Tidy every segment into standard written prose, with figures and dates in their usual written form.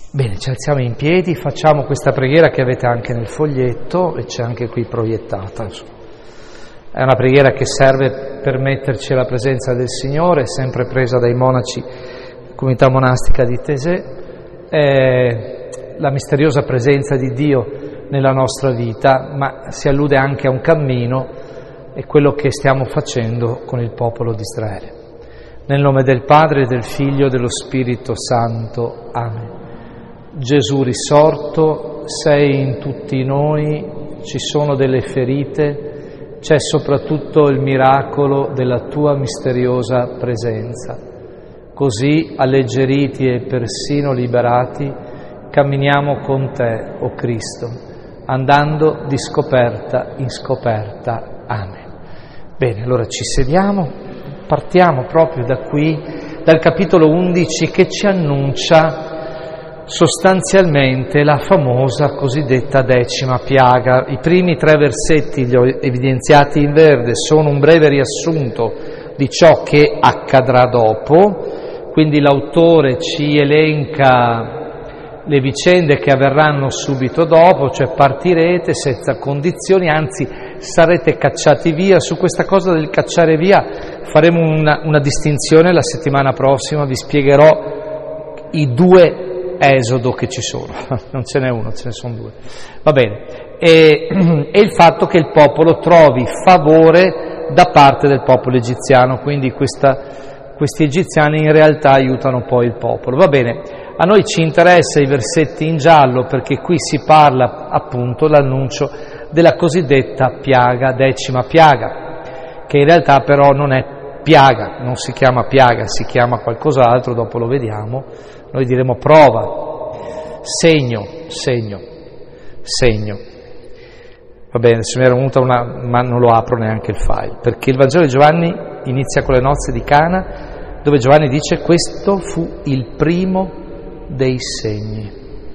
Bene, ci alziamo in piedi, facciamo questa preghiera che avete anche nel foglietto e c'è anche qui proiettata. È una preghiera che serve per metterci alla presenza del Signore, sempre presa dai monaci della comunità monastica di Taizé. È la misteriosa presenza di Dio nella nostra vita, ma si allude anche a un cammino, è quello che stiamo facendo con il popolo di Israele. Nel nome del Padre, del Figlio e dello Spirito Santo. Amen. Gesù risorto, sei in tutti noi, ci sono delle ferite, c'è soprattutto il miracolo della tua misteriosa presenza. Così, alleggeriti e persino liberati, camminiamo con te, o Cristo, andando di scoperta in scoperta. Amen. Bene, allora ci sediamo, partiamo proprio da qui, dal capitolo 11 che ci annuncia sostanzialmente la famosa cosiddetta 10ª piaga. I primi 3 versetti, li ho evidenziati in verde, sono un breve riassunto di ciò che accadrà dopo, quindi l'autore ci elenca le vicende che avverranno subito dopo, cioè partirete senza condizioni, anzi sarete cacciati via. Su questa cosa del cacciare via faremo una distinzione la settimana prossima, vi spiegherò i 2 esodo che ci sono, non ce n'è uno, ce ne sono 2, va bene, e il fatto che il popolo trovi favore da parte del popolo egiziano, quindi questi egiziani in realtà aiutano poi il popolo, va bene. A noi ci interessa i versetti in giallo perché qui si parla appunto l'annuncio della cosiddetta piaga, 10ª piaga, che in realtà però non è piaga, non si chiama piaga, si chiama qualcos'altro, dopo lo vediamo. Noi diremo prova, segno. Va bene, adesso mi era venuta ma non lo apro neanche il file, perché il Vangelo di Giovanni inizia con le nozze di Cana, dove Giovanni dice: questo fu il primo dei segni.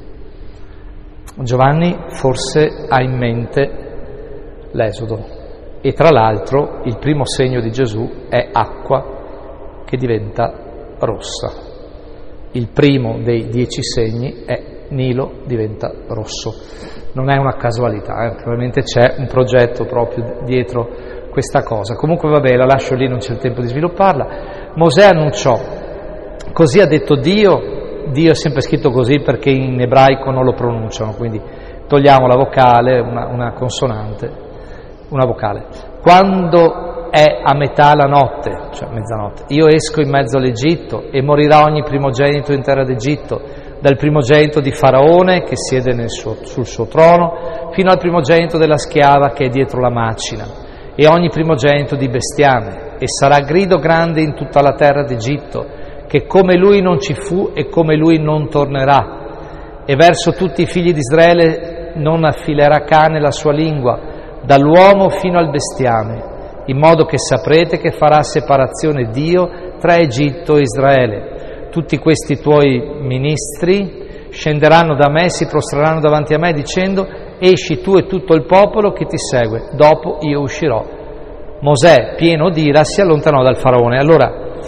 Giovanni forse ha in mente l'Esodo, e tra l'altro il primo segno di Gesù è acqua che diventa rossa. Il primo dei 10 segni è Nilo diventa rosso. Non è una casualità, probabilmente c'è un progetto proprio dietro questa cosa. Comunque vabbè, la lascio lì, non c'è il tempo di svilupparla. Mosè annunciò: così ha detto Dio. Dio è sempre scritto così perché in ebraico non lo pronunciano, quindi togliamo la vocale, una consonante, una vocale. Quando è a metà la notte, cioè mezzanotte, io esco in mezzo all'Egitto e morirà ogni primogenito in terra d'Egitto, dal primogenito di Faraone che siede sul suo trono, fino al primogenito della schiava che è dietro la macina, e ogni primogenito di bestiame, e sarà grido grande in tutta la terra d'Egitto, che come lui non ci fu e come lui non tornerà, e verso tutti i figli di Israele non affilerà cane la sua lingua, dall'uomo fino al bestiame, in modo che saprete che farà separazione Dio tra Egitto e Israele. Tutti questi tuoi ministri scenderanno da me, si prostreranno davanti a me dicendo: esci tu e tutto il popolo che ti segue, dopo io uscirò. Mosè, pieno d'ira, si allontanò dal Faraone. Allora,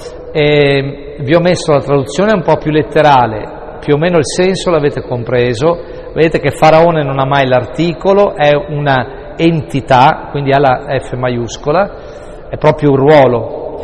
vi ho messo la traduzione un po' più letterale, più o meno il senso l'avete compreso. Vedete che Faraone non ha mai l'articolo, è una entità, quindi ha la F maiuscola, è proprio un ruolo.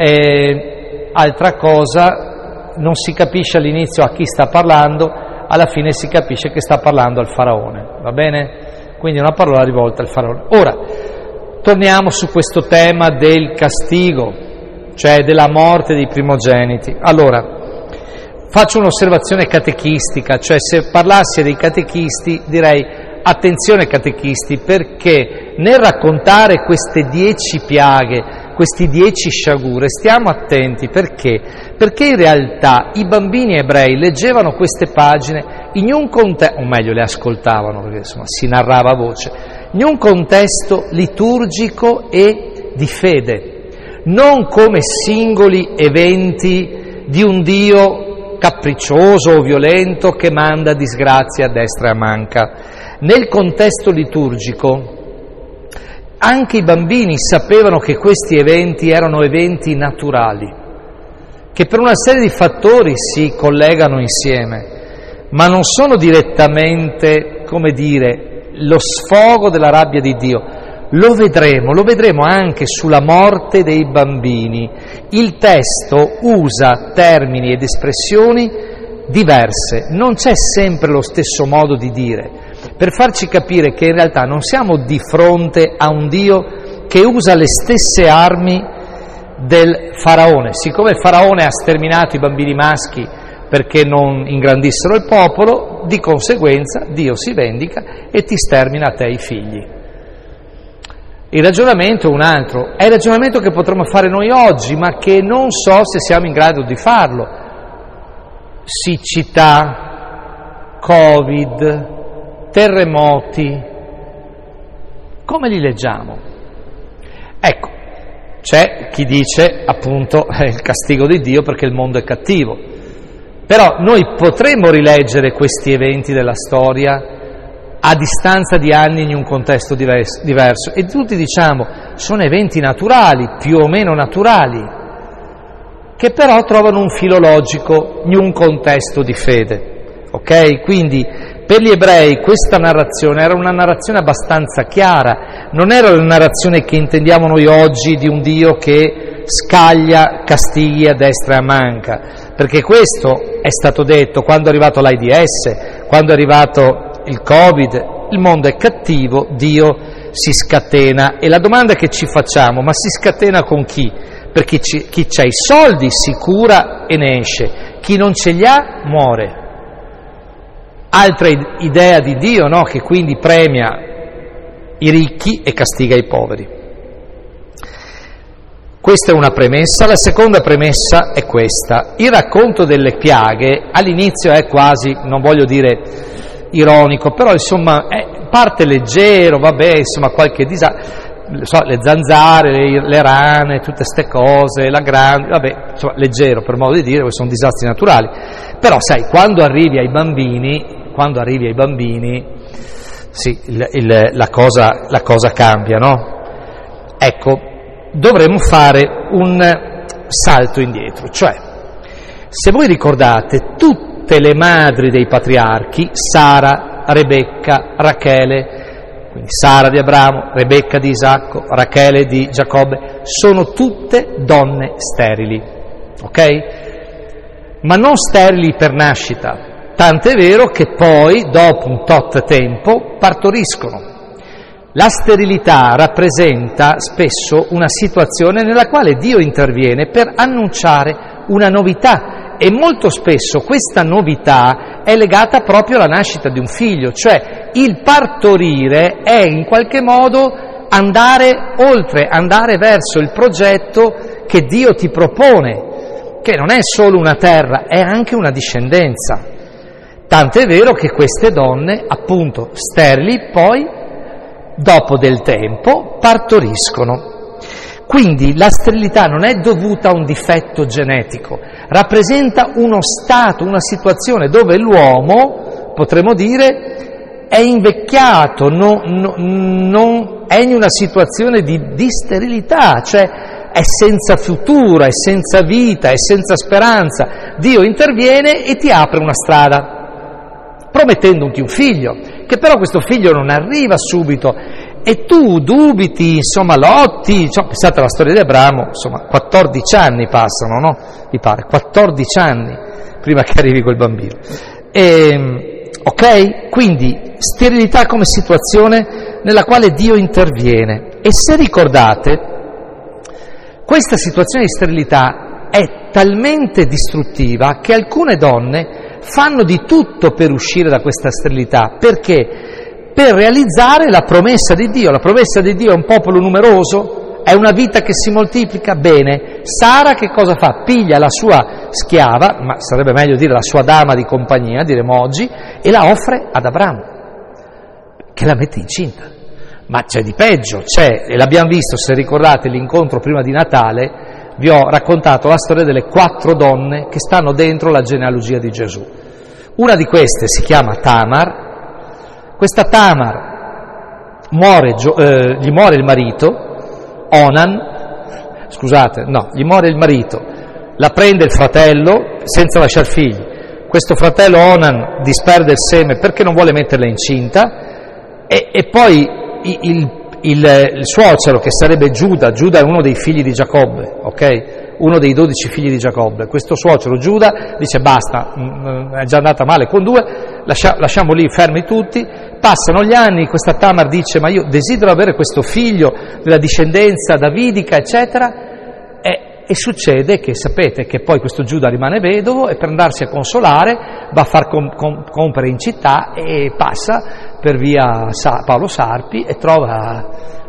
Altra cosa, non si capisce all'inizio a chi sta parlando, alla fine si capisce che sta parlando al Faraone, va bene? Quindi è una parola rivolta al Faraone. Ora, torniamo su questo tema del castigo, cioè della morte dei primogeniti. Allora, faccio un'osservazione catechistica, cioè se parlassi dei catechisti direi: attenzione catechisti, perché nel raccontare queste 10 piaghe, questi 10 sciagure, stiamo attenti, perché in realtà i bambini ebrei leggevano queste pagine in un contesto, o meglio le ascoltavano, perché insomma si narrava a voce, in un contesto liturgico e di fede, non come singoli eventi di un Dio capriccioso o violento che manda disgrazie a destra e a manca. Nel contesto liturgico anche i bambini sapevano che questi eventi erano eventi naturali, che per una serie di fattori si collegano insieme, ma non sono direttamente, come dire, lo sfogo della rabbia di Dio. Lo vedremo anche sulla morte dei bambini. Il testo usa termini ed espressioni diverse, non c'è sempre lo stesso modo di dire, per farci capire che in realtà non siamo di fronte a un Dio che usa le stesse armi del faraone. Siccome il faraone ha sterminato i bambini maschi perché non ingrandissero il popolo, di conseguenza Dio si vendica e ti stermina a te i figli. Il ragionamento è un altro, è il ragionamento che potremmo fare noi oggi, ma che non so se siamo in grado di farlo. Siccità, Covid, terremoti, come li leggiamo? Ecco, c'è chi dice appunto il castigo di Dio perché il mondo è cattivo, però noi potremmo rileggere questi eventi della storia a distanza di anni in un contesto diverso e tutti diciamo sono eventi naturali, più o meno naturali, che però trovano un filo logico in un contesto di fede, ok? Quindi per gli ebrei questa narrazione era una narrazione abbastanza chiara, non era la narrazione che intendiamo noi oggi di un Dio che scaglia castighi a destra e a manca, perché questo è stato detto quando è arrivato l'AIDS, quando è arrivato il Covid, il mondo è cattivo, Dio si scatena. E la domanda che ci facciamo, ma si scatena con chi? Perché chi ha i soldi si cura e ne esce, chi non ce li ha muore. Altra idea di Dio, no? Che quindi premia i ricchi e castiga i poveri. Questa è una premessa. La seconda premessa è questa. Il racconto delle piaghe all'inizio è quasi, non voglio dire ironico, però insomma parte leggero, vabbè, insomma qualche le zanzare, le rane, tutte queste cose, la grande, vabbè, insomma leggero per modo di dire, sono disastri naturali. Però sai, quando arrivi ai bambini, sì, la cosa cambia, no? Ecco, dovremmo fare un salto indietro, cioè, se voi ricordate, tutte le madri dei patriarchi, Sara, Rebecca, Rachele, quindi Sara di Abramo, Rebecca di Isacco, Rachele di Giacobbe, sono tutte donne sterili, ok? Ma non sterili per nascita, tant'è vero che poi, dopo un tot tempo, partoriscono. La sterilità rappresenta spesso una situazione nella quale Dio interviene per annunciare una novità, e molto spesso questa novità è legata proprio alla nascita di un figlio, cioè il partorire è in qualche modo andare oltre, andare verso il progetto che Dio ti propone, che non è solo una terra, è anche una discendenza. Tant'è vero che queste donne, appunto sterili, poi, dopo del tempo, partoriscono. Quindi la sterilità non è dovuta a un difetto genetico, rappresenta uno stato, una situazione dove l'uomo, potremmo dire, è invecchiato, non è in una situazione di sterilità, cioè è senza futuro, è senza vita, è senza speranza. Dio interviene e ti apre una strada, promettendoti un figlio, che però questo figlio non arriva subito. E tu dubiti, insomma, lotti, pensate alla storia di Abramo, insomma, 14 anni passano, no? Mi pare, 14 anni prima che arrivi quel bambino. Ok? Quindi, sterilità come situazione nella quale Dio interviene. E se ricordate, questa situazione di sterilità è talmente distruttiva che alcune donne fanno di tutto per uscire da questa sterilità. Perché? Per realizzare la promessa di Dio. La promessa di Dio è un popolo numeroso, è una vita che si moltiplica. Bene, Sara che cosa fa? Piglia la sua schiava, ma sarebbe meglio dire la sua dama di compagnia, diremo oggi, e la offre ad Abramo, che la mette incinta. Ma c'è di peggio, e l'abbiamo visto, se ricordate l'incontro prima di Natale, vi ho raccontato la storia delle 4 donne che stanno dentro la genealogia di Gesù. Una di queste si chiama Tamar. Questa Tamar gli muore il marito, gli muore il marito, la prende il fratello senza lasciar figli, questo fratello Onan disperde il seme perché non vuole metterla incinta, e poi il suocero, che sarebbe Giuda è uno dei figli di Giacobbe, ok? Uno dei 12 figli di Giacobbe. Questo suocero Giuda dice basta, è già andata male con 2, lasciamo lì fermi tutti. Passano gli anni, questa Tamar dice ma io desidero avere questo figlio della discendenza davidica, eccetera, e succede che sapete che poi questo Giuda rimane vedovo e per andarsi a consolare va a far compere in città e passa per via Paolo Sarpi e trova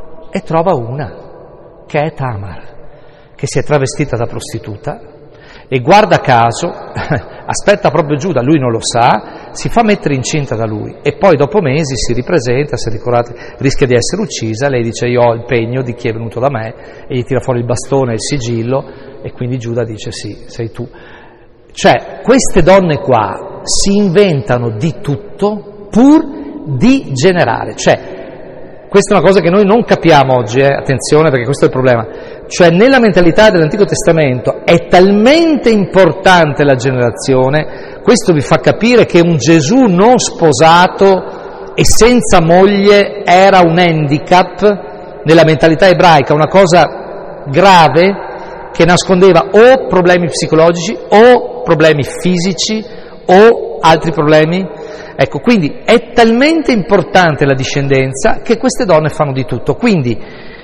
una che è Tamar, che si è travestita da prostituta, e guarda caso aspetta proprio Giuda, lui non lo sa, si fa mettere incinta da lui e poi dopo mesi si ripresenta, se ricordate rischia di essere uccisa, lei dice io ho il pegno di chi è venuto da me, e gli tira fuori il bastone e il sigillo, e quindi Giuda dice sì, sei tu. Cioè queste donne qua si inventano di tutto pur di generare, cioè questa è una cosa che noi non capiamo oggi, attenzione, perché questo è il problema. Cioè nella mentalità dell'Antico Testamento è talmente importante la generazione, questo vi fa capire che un Gesù non sposato e senza moglie era un handicap nella mentalità ebraica, una cosa grave che nascondeva o problemi psicologici o problemi fisici o altri problemi. Ecco, quindi è talmente importante la discendenza che queste donne fanno di tutto. Quindi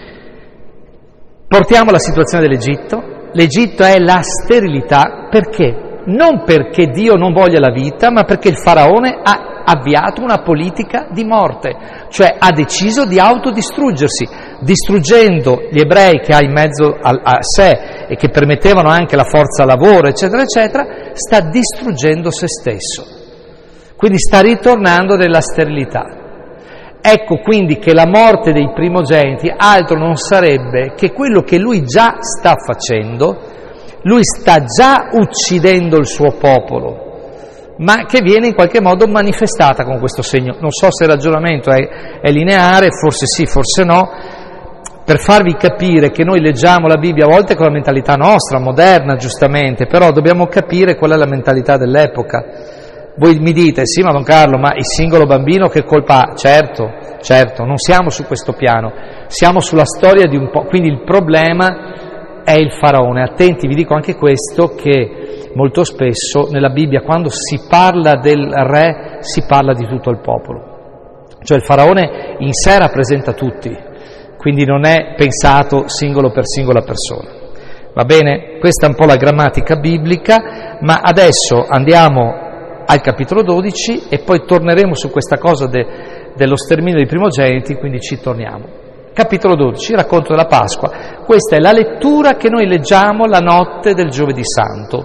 portiamo la situazione dell'Egitto. L'Egitto è la sterilità, perché? Non perché Dio non voglia la vita, ma perché il faraone ha avviato una politica di morte, cioè ha deciso di autodistruggersi, distruggendo gli ebrei che ha in mezzo a sé e che permettevano anche la forza lavoro, eccetera, eccetera, sta distruggendo se stesso. Quindi sta ritornando nella sterilità. Ecco quindi che la morte dei primogeniti altro non sarebbe che quello che lui già sta facendo, lui sta già uccidendo il suo popolo, ma che viene in qualche modo manifestata con questo segno. Non so se il ragionamento è lineare, forse sì, forse no, per farvi capire che noi leggiamo la Bibbia a volte con la mentalità nostra, moderna giustamente, però dobbiamo capire qual è la mentalità dell'epoca. Voi mi dite, sì ma Don Carlo, ma il singolo bambino che colpa ha? Certo, non siamo su questo piano, siamo sulla storia di un po', quindi il problema è il faraone. Attenti, vi dico anche questo, che molto spesso nella Bibbia quando si parla del re si parla di tutto il popolo, cioè il faraone in sé rappresenta tutti, quindi non è pensato singolo per singola persona. Va bene? Questa è un po' la grammatica biblica, ma adesso andiamo al capitolo 12 e poi torneremo su questa cosa dello sterminio dei primogeniti, quindi ci torniamo. Capitolo 12, racconto della Pasqua. Questa è la lettura che noi leggiamo la notte del Giovedì Santo.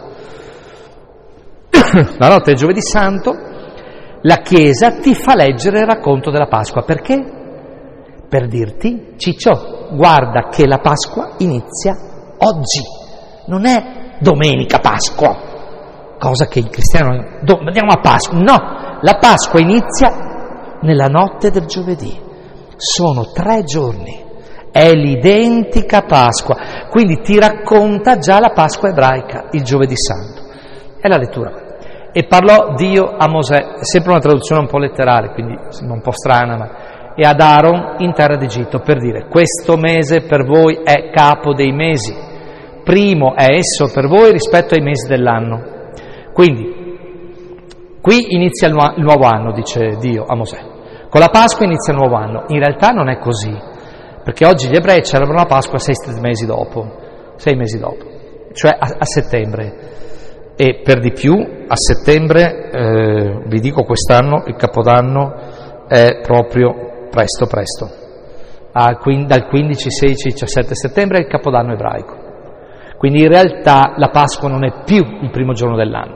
La notte del Giovedì Santo la Chiesa ti fa leggere il racconto della Pasqua. Perché? Per dirti, Ciccio, guarda che la Pasqua inizia oggi, non è domenica Pasqua. Cosa che il cristiano, andiamo a Pasqua, no, la Pasqua inizia nella notte del giovedì, sono 3 giorni, è l'identica Pasqua, quindi ti racconta già la Pasqua ebraica, il Giovedì Santo, è la lettura. E parlò Dio a Mosè, è sempre una traduzione un po' letterale, quindi sembra un po' strana, ma e ad Aaron in terra d'Egitto, per dire, questo mese per voi è capo dei mesi, primo è esso per voi rispetto ai mesi dell'anno. Quindi, qui inizia il nuovo anno, dice Dio a Mosè. Con la Pasqua inizia il nuovo anno. In realtà non è così, perché oggi gli ebrei celebrano la Pasqua 6 mesi dopo, cioè a settembre. E per di più, a settembre, vi dico quest'anno, il Capodanno è proprio presto. Dal 15, 16, 17 settembre è il Capodanno ebraico. Quindi in realtà la Pasqua non è più il primo giorno dell'anno.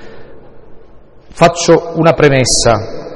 Faccio una premessa.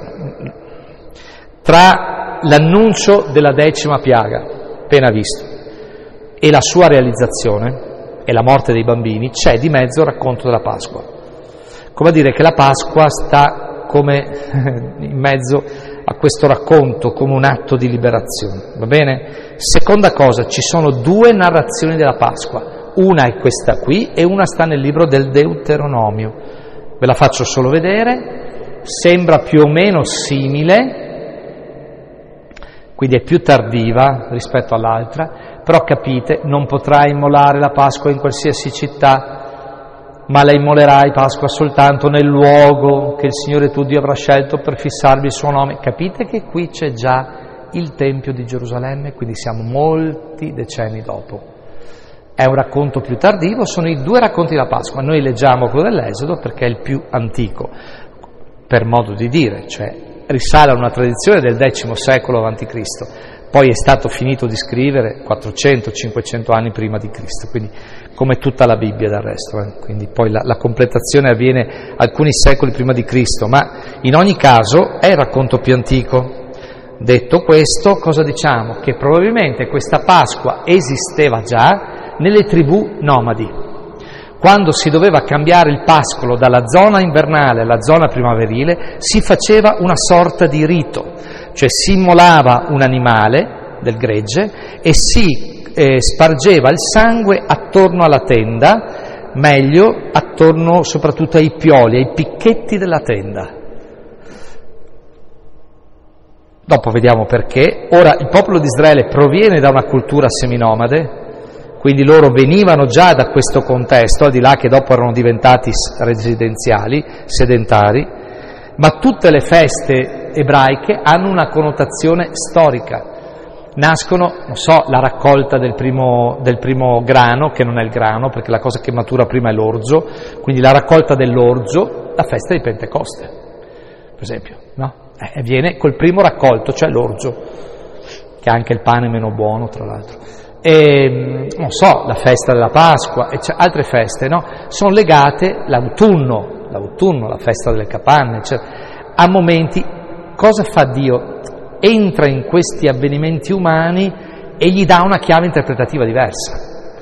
Tra l'annuncio della 10ª piaga, appena visto, e la sua realizzazione, e la morte dei bambini, c'è di mezzo il racconto della Pasqua. Come a dire che la Pasqua sta come in mezzo a questo racconto, come un atto di liberazione. Va bene? Seconda cosa, ci sono 2 narrazioni della Pasqua. Una è questa qui e una sta nel libro del Deuteronomio. Ve la faccio solo vedere, sembra più o meno simile, quindi è più tardiva rispetto all'altra, però capite, non potrai immolare la Pasqua in qualsiasi città, ma la immolerai Pasqua soltanto nel luogo che il Signore tuo Dio avrà scelto per fissarvi il suo nome. Capite che qui c'è già il Tempio di Gerusalemme, quindi siamo molti decenni dopo. È un racconto più tardivo, sono i due racconti della Pasqua. Noi leggiamo quello dell'Esodo perché è il più antico, per modo di dire, cioè risale a una tradizione del X secolo a.C., poi è stato finito di scrivere 400-500 anni prima di Cristo, quindi come tutta la Bibbia del resto, quindi poi la completazione avviene alcuni secoli prima di Cristo, ma in ogni caso è il racconto più antico. Detto questo, cosa diciamo? Che probabilmente questa Pasqua esisteva già nelle tribù nomadi. Quando si doveva cambiare il pascolo dalla zona invernale alla zona primaverile, si faceva una sorta di rito, cioè si immolava un animale del gregge e si spargeva il sangue attorno alla tenda, meglio attorno soprattutto ai pioli, ai picchetti della tenda. Dopo vediamo perché. Ora, il popolo di Israele proviene da una cultura seminomade, quindi loro venivano già da questo contesto, al di là che dopo erano diventati residenziali, sedentari, ma tutte le feste ebraiche hanno una connotazione storica. Nascono, non so, la raccolta del primo grano, che non è il grano, perché la cosa che matura prima è l'orzo, quindi la raccolta dell'orzo, la festa di Pentecoste, per esempio, no? Viene col primo raccolto, cioè l'orzo, che ha anche il pane meno buono, tra l'altro. E, non so, la festa della Pasqua e altre feste, no? Sono legate, l'autunno, la festa delle capanne, a momenti. Cosa fa Dio? Entra in questi avvenimenti umani e gli dà una chiave interpretativa diversa,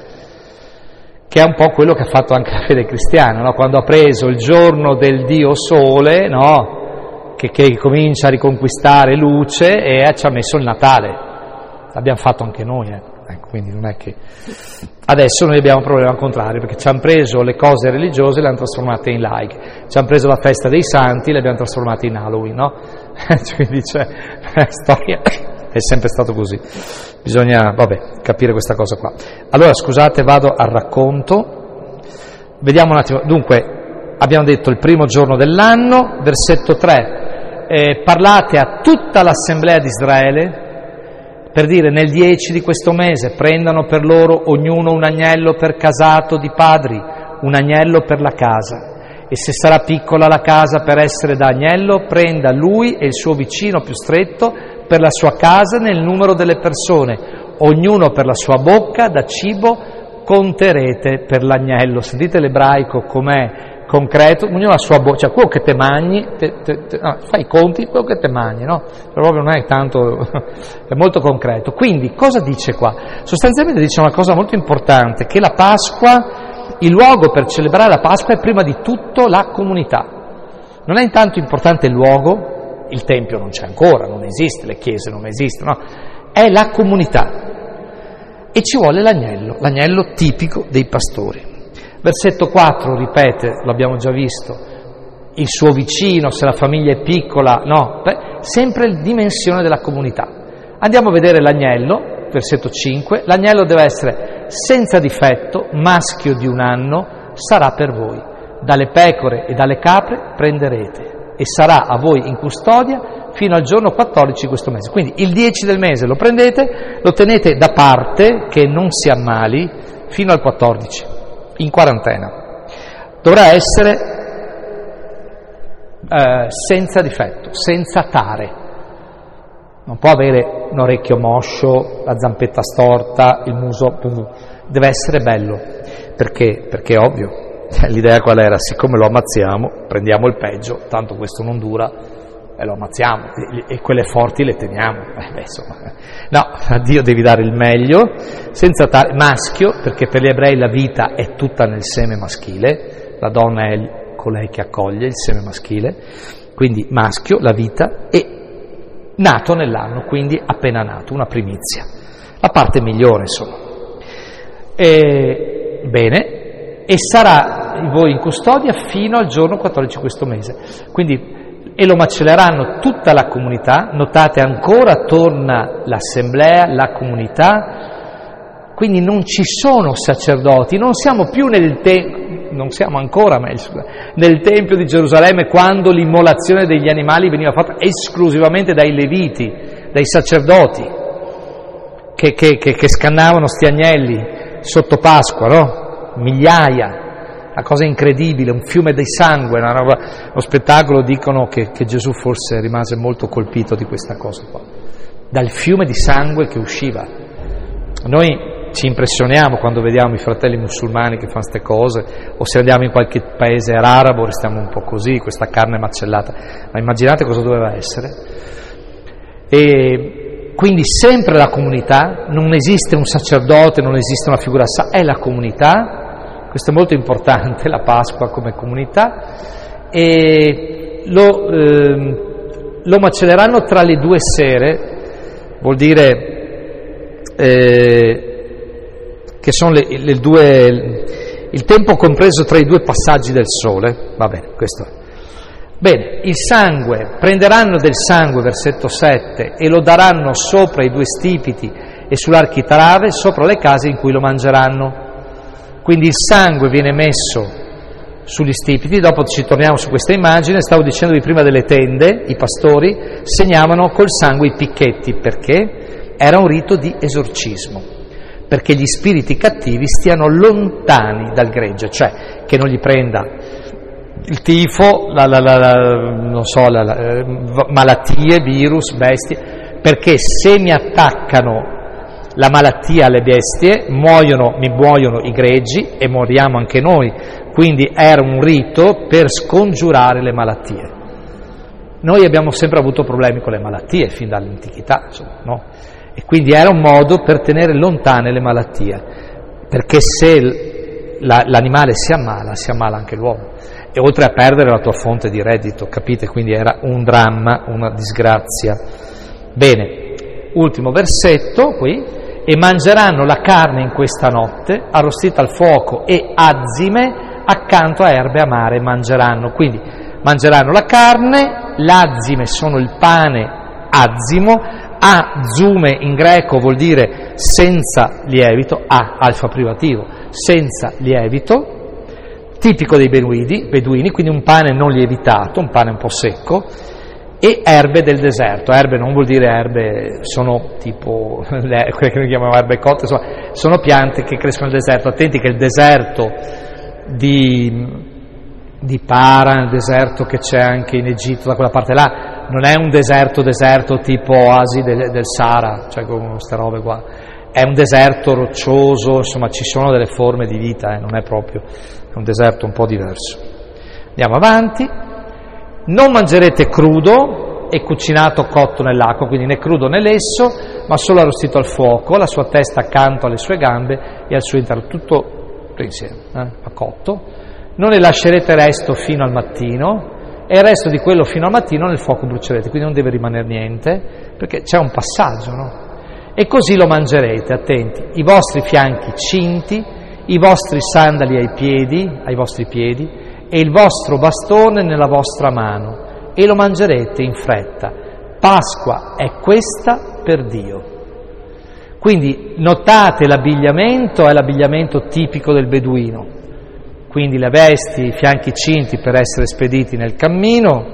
che è un po' quello che ha fatto anche la fede cristiana, no? Quando ha preso il giorno del Dio Sole, no? Che comincia a riconquistare luce e ci ha messo il Natale. L'abbiamo fatto anche noi, quindi non è che adesso noi abbiamo un problema al contrario, perché ci hanno preso le cose religiose e le hanno trasformate in laiche, ci hanno preso la festa dei santi e le abbiamo trasformate in Halloween, no? Quindi la storia è sempre stato così, bisogna capire questa cosa qua. Allora scusate, vado al racconto, vediamo un attimo. Dunque abbiamo detto il primo giorno dell'anno, versetto 3, parlate a tutta l'assemblea di Israele, per dire nel 10 di questo mese prendano per loro ognuno un agnello per casato di padri, un agnello per la casa, e se sarà piccola la casa per essere da agnello, prenda lui e il suo vicino più stretto per la sua casa nel numero delle persone, ognuno per la sua bocca, da cibo conterete per l'agnello. Sentite l'ebraico com'è concreto, ognuno la sua bocca, cioè quello che te mangi, fai i conti, quello che te mangi, no? Proprio non è tanto, è molto concreto. Quindi cosa dice qua? Sostanzialmente dice una cosa molto importante, che la Pasqua, il luogo per celebrare la Pasqua è prima di tutto la comunità. Non è intanto importante il luogo, il Tempio non c'è ancora, non esiste, le chiese non esistono, no? È la comunità. E ci vuole l'agnello tipico dei pastori. Versetto 4 ripete, l'abbiamo già visto, il suo vicino, se la famiglia è piccola, no, sempre la dimensione della comunità. Andiamo a vedere l'agnello, versetto 5, l'agnello deve essere senza difetto, maschio di 1 anno, sarà per voi. Dalle pecore e dalle capre prenderete e sarà a voi in custodia fino al giorno 14 di questo mese. Quindi il 10 del mese lo prendete, lo tenete da parte, che non si ammali, fino al 14. In quarantena. Dovrà essere senza difetto, senza tare. Non può avere un orecchio moscio, la zampetta storta, il muso, deve essere bello. Perché? Perché è ovvio. L'idea qual era? Siccome lo ammazziamo, prendiamo il peggio, tanto questo non dura, e lo ammazziamo, e quelle forti le teniamo. No, a Dio devi dare il meglio, senza maschio, perché per gli ebrei la vita è tutta nel seme maschile, la donna è colei che accoglie il seme maschile, quindi maschio, la vita, e nato nell'anno, quindi appena nato, una primizia, la parte migliore insomma. Bene, e sarà rimarrà voi in custodia fino al giorno 14 di questo mese. Quindi, e lo macelleranno tutta la comunità, notate ancora torna l'assemblea, la comunità, quindi non ci sono sacerdoti, non siamo più non siamo ancora nel Tempio di Gerusalemme quando l'immolazione degli animali veniva fatta esclusivamente dai leviti, dai sacerdoti, che scannavano sti agnelli sotto Pasqua, no? Migliaia. Una cosa incredibile, un fiume di sangue, uno spettacolo, dicono che Gesù forse rimase molto colpito di questa cosa qua, dal fiume di sangue che usciva. Noi ci impressioniamo quando vediamo i fratelli musulmani che fanno queste cose, o se andiamo in qualche paese arabo restiamo un po' così, questa carne macellata, ma immaginate cosa doveva essere. E quindi sempre la comunità, non esiste un sacerdote, non esiste una figura è la comunità. Questo è molto importante, la Pasqua come comunità, e lo macelleranno tra le 2 sere, vuol dire che sono il tempo compreso tra i 2 passaggi del sole, va bene, questo è. Bene, il sangue, prenderanno del sangue, versetto 7, e lo daranno sopra i 2 stipiti e sull'architrave, sopra le case in cui lo mangeranno. Quindi il sangue viene messo sugli stipiti, dopo ci torniamo su questa immagine, stavo dicendovi prima delle tende, i pastori segnavano col sangue i picchetti, perché era un rito di esorcismo, perché gli spiriti cattivi stiano lontani dal gregge, cioè che non gli prenda il tifo, malattie, virus, bestie, perché se mi attaccano la malattia alle bestie, mi muoiono i greggi e moriamo anche noi, quindi era un rito per scongiurare le malattie. Noi abbiamo sempre avuto problemi con le malattie, fin dall'antichità, insomma, no? E quindi era un modo per tenere lontane le malattie, perché se l'animale si ammala anche l'uomo, e oltre a perdere la tua fonte di reddito, capite? Quindi era un dramma, una disgrazia. Bene, ultimo versetto qui. E mangeranno la carne in questa notte, arrostita al fuoco, e azime accanto a erbe amare mangeranno. Quindi mangeranno la carne, l'azime sono il pane azimo, azume in greco vuol dire senza lievito, alfa privativo, senza lievito, tipico dei beduini, quindi un pane non lievitato, un pane un po' secco, e erbe del deserto. Erbe non vuol dire erbe, sono tipo quelle che noi chiamiamo erbe cotte, sono piante che crescono nel deserto. Attenti che il deserto di Paran, il deserto che c'è anche in Egitto, da quella parte là, non è un deserto tipo oasi del Sahara, cioè con queste robe qua. È un deserto roccioso, insomma ci sono delle forme di vita, non è proprio, è un deserto un po' diverso. Andiamo avanti. Non mangerete crudo e cucinato cotto nell'acqua, quindi né crudo né lesso, ma solo arrostito al fuoco, la sua testa accanto alle sue gambe e al suo interno, tutto insieme, a cotto. Non ne lascerete resto fino al mattino, e il resto di quello fino al mattino nel fuoco brucerete, quindi non deve rimanere niente, perché c'è un passaggio, no? E così lo mangerete, attenti, i vostri fianchi cinti, i vostri sandali ai vostri piedi, e il vostro bastone nella vostra mano, e lo mangerete in fretta. Pasqua è questa per Dio. Quindi notate l'abbigliamento, è l'abbigliamento tipico del beduino, quindi le vesti, i fianchi cinti per essere spediti nel cammino,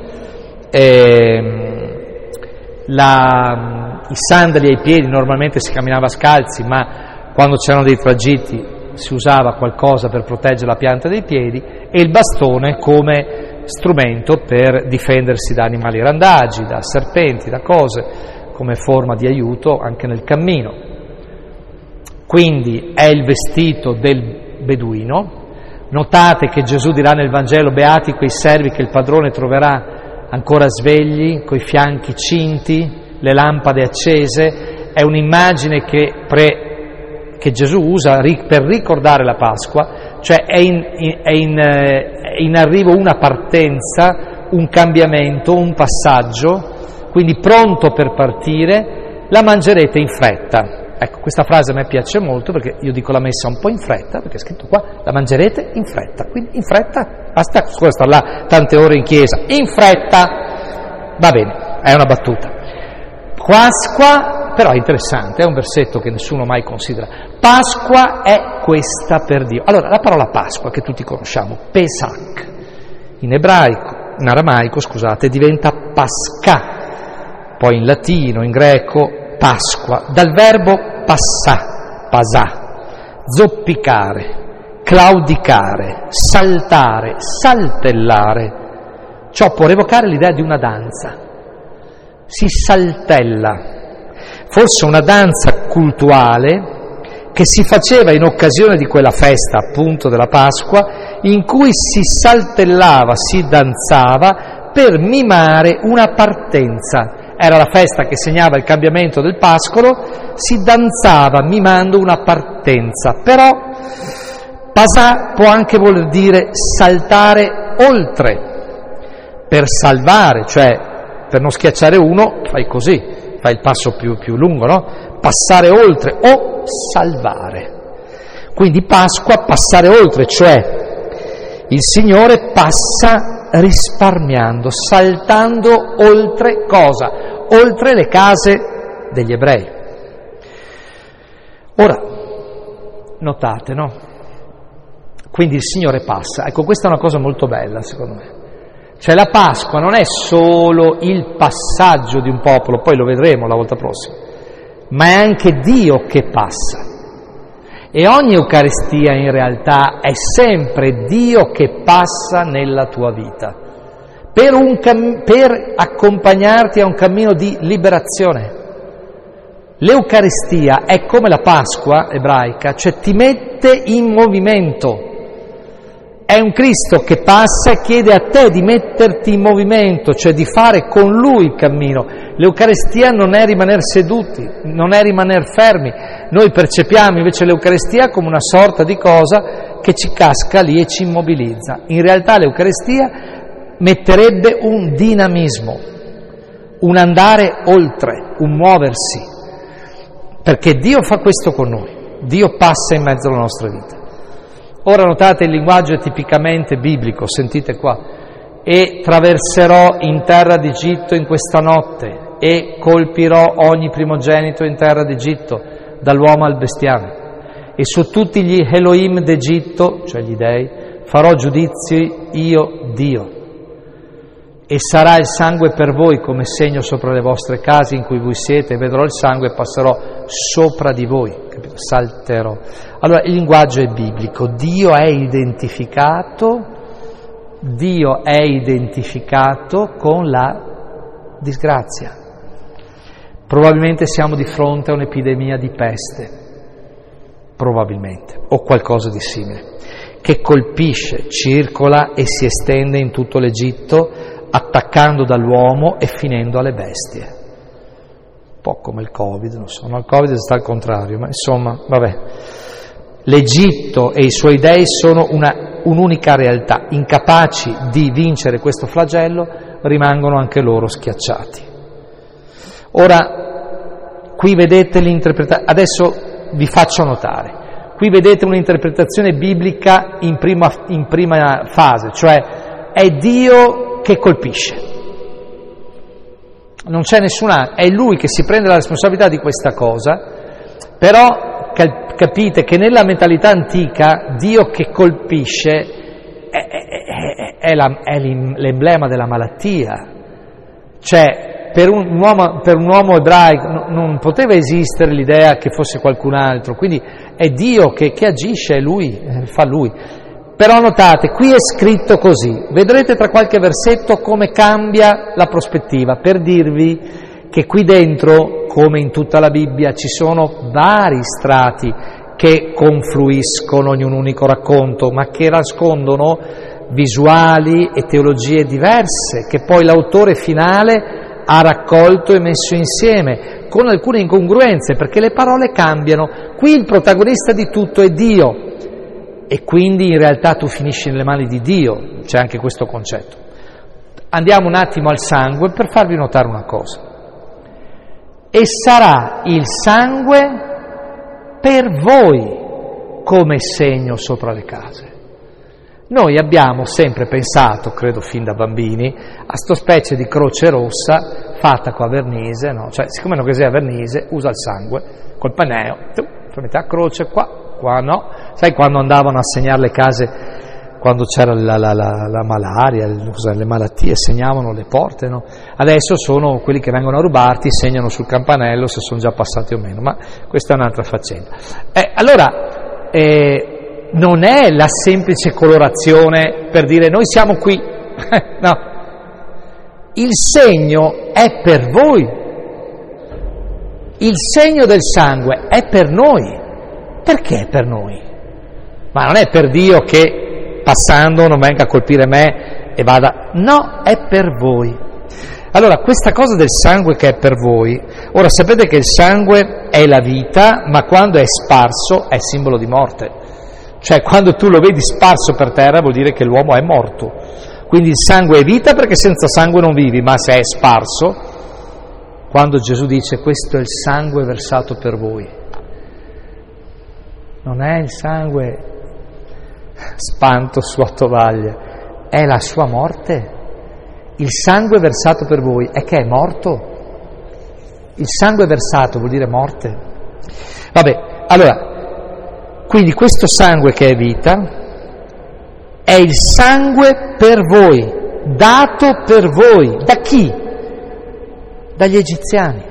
i sandali ai piedi, normalmente si camminava scalzi, ma quando c'erano dei tragitti si usava qualcosa per proteggere la pianta dei piedi, e il bastone come strumento per difendersi da animali randagi, da serpenti, da cose, come forma di aiuto anche nel cammino. Quindi è il vestito del beduino. Notate che Gesù dirà nel Vangelo: beati quei servi che il padrone troverà ancora svegli, coi fianchi cinti, le lampade accese. È un'immagine che Gesù usa per ricordare la Pasqua, cioè è in arrivo una partenza, un cambiamento, un passaggio, quindi pronto per partire. La mangerete in fretta. Ecco, questa frase a me piace molto perché io dico la messa un po' in fretta, perché è scritto qua, la mangerete in fretta, quindi in fretta, basta, scusa, sta là tante ore in chiesa, in fretta, va bene, è una battuta. Pasqua, però è interessante, è un versetto che nessuno mai considera. Pasqua è questa per Dio. Allora, la parola Pasqua che tutti conosciamo, Pesach, in aramaico, diventa Pascha, poi in latino, in greco, Pasqua, dal verbo pasà, zoppicare, claudicare, saltare, saltellare. Ciò può evocare l'idea di una danza. Si saltella, forse una danza cultuale che si faceva in occasione di quella festa appunto della Pasqua, in cui si saltellava, si danzava per mimare una partenza. Era la festa che segnava il cambiamento del pascolo, si danzava mimando una partenza. Però pasà può anche voler dire saltare oltre, per salvare, cioè per non schiacciare uno, fai così, fai il passo più lungo, no? Passare oltre o salvare. Quindi Pasqua, passare oltre, cioè il Signore passa risparmiando, saltando oltre cosa? Oltre le case degli ebrei. Ora, notate, no? Quindi il Signore passa. Ecco, questa è una cosa molto bella, secondo me. Cioè la Pasqua non è solo il passaggio di un popolo, poi lo vedremo la volta prossima, ma è anche Dio che passa. E ogni Eucaristia in realtà è sempre Dio che passa nella tua vita, per accompagnarti a un cammino di liberazione. L'Eucaristia è come la Pasqua ebraica, cioè ti mette in movimento. È un Cristo che passa e chiede a te di metterti in movimento, cioè di fare con Lui il cammino. L'Eucaristia non è rimanere seduti, non è rimanere fermi. Noi percepiamo invece l'Eucaristia come una sorta di cosa che ci casca lì e ci immobilizza. In realtà l'Eucaristia metterebbe un dinamismo, un andare oltre, un muoversi, perché Dio fa questo con noi, Dio passa in mezzo alla nostra vita. Ora notate, il linguaggio è tipicamente biblico, sentite qua, e traverserò in terra d'Egitto in questa notte e colpirò ogni primogenito in terra d'Egitto, dall'uomo al bestiame, e su tutti gli Elohim d'Egitto, cioè gli dei, farò giudizi io Dio, e sarà il sangue per voi come segno sopra le vostre case in cui voi siete, e vedrò il sangue e passerò sopra di voi, capito? Salterò. Allora il linguaggio è biblico, Dio è identificato con la disgrazia. Probabilmente siamo di fronte a un'epidemia di peste, probabilmente, o qualcosa di simile, che colpisce, circola e si estende in tutto l'Egitto, attaccando dall'uomo e finendo alle bestie. Un po' come il Covid, non so, no, il Covid sta al contrario, ma insomma, vabbè. L'Egitto e i suoi dei sono un'unica realtà, incapaci di vincere questo flagello, rimangono anche loro schiacciati. Ora, qui vedete l'interpretazione, adesso vi faccio notare, qui vedete un'interpretazione biblica in prima fase, cioè è Dio che colpisce, non c'è nessuna, è Lui che si prende la responsabilità di questa cosa, però capite che nella mentalità antica Dio che colpisce è l'emblema della malattia, cioè per un uomo ebraico non poteva esistere l'idea che fosse qualcun altro, quindi è Dio che agisce, è Lui, fa Lui. Però notate, qui è scritto così, vedrete tra qualche versetto come cambia la prospettiva, per dirvi che qui dentro, come in tutta la Bibbia, ci sono vari strati che confluiscono in un unico racconto, ma che nascondono visuali e teologie diverse, che poi l'autore finale ha raccolto e messo insieme, con alcune incongruenze, perché le parole cambiano. Qui il protagonista di tutto è Dio, e quindi in realtà tu finisci nelle mani di Dio, c'è anche questo concetto. Andiamo un attimo al sangue per farvi notare una cosa. E sarà il sangue per voi come segno sopra le case. Noi abbiamo sempre pensato, credo fin da bambini, a sto specie di croce rossa fatta con la vernise, no? Cioè, siccome non che a vernise, usa il sangue, col penneo, tu metti la croce qua no. Sai quando andavano a segnare le case, quando c'era la malaria, le malattie, segnavano le porte, no? Adesso sono quelli che vengono a rubarti, segnano sul campanello se sono già passati o meno, ma questa è un'altra faccenda. Non è la semplice colorazione per dire noi siamo qui, no, il segno è per voi, il segno del sangue è per noi. Perché è per noi? Ma non è per Dio che passando non venga a colpire me e vada, no, è per voi. Allora, questa cosa del sangue che è per voi, ora sapete che il sangue è la vita, ma quando è sparso è simbolo di morte. Cioè, quando tu lo vedi sparso per terra vuol dire che l'uomo è morto. Quindi il sangue è vita perché senza sangue non vivi, ma se è sparso, quando Gesù dice questo è il sangue versato per voi, non è il sangue spanto su 8 tovaglie, è la sua morte. Il sangue versato per voi è che è morto. Il sangue versato vuol dire morte. Vabbè, allora, quindi questo sangue che è vita è il sangue per voi, dato per voi. Da chi? Dagli egiziani.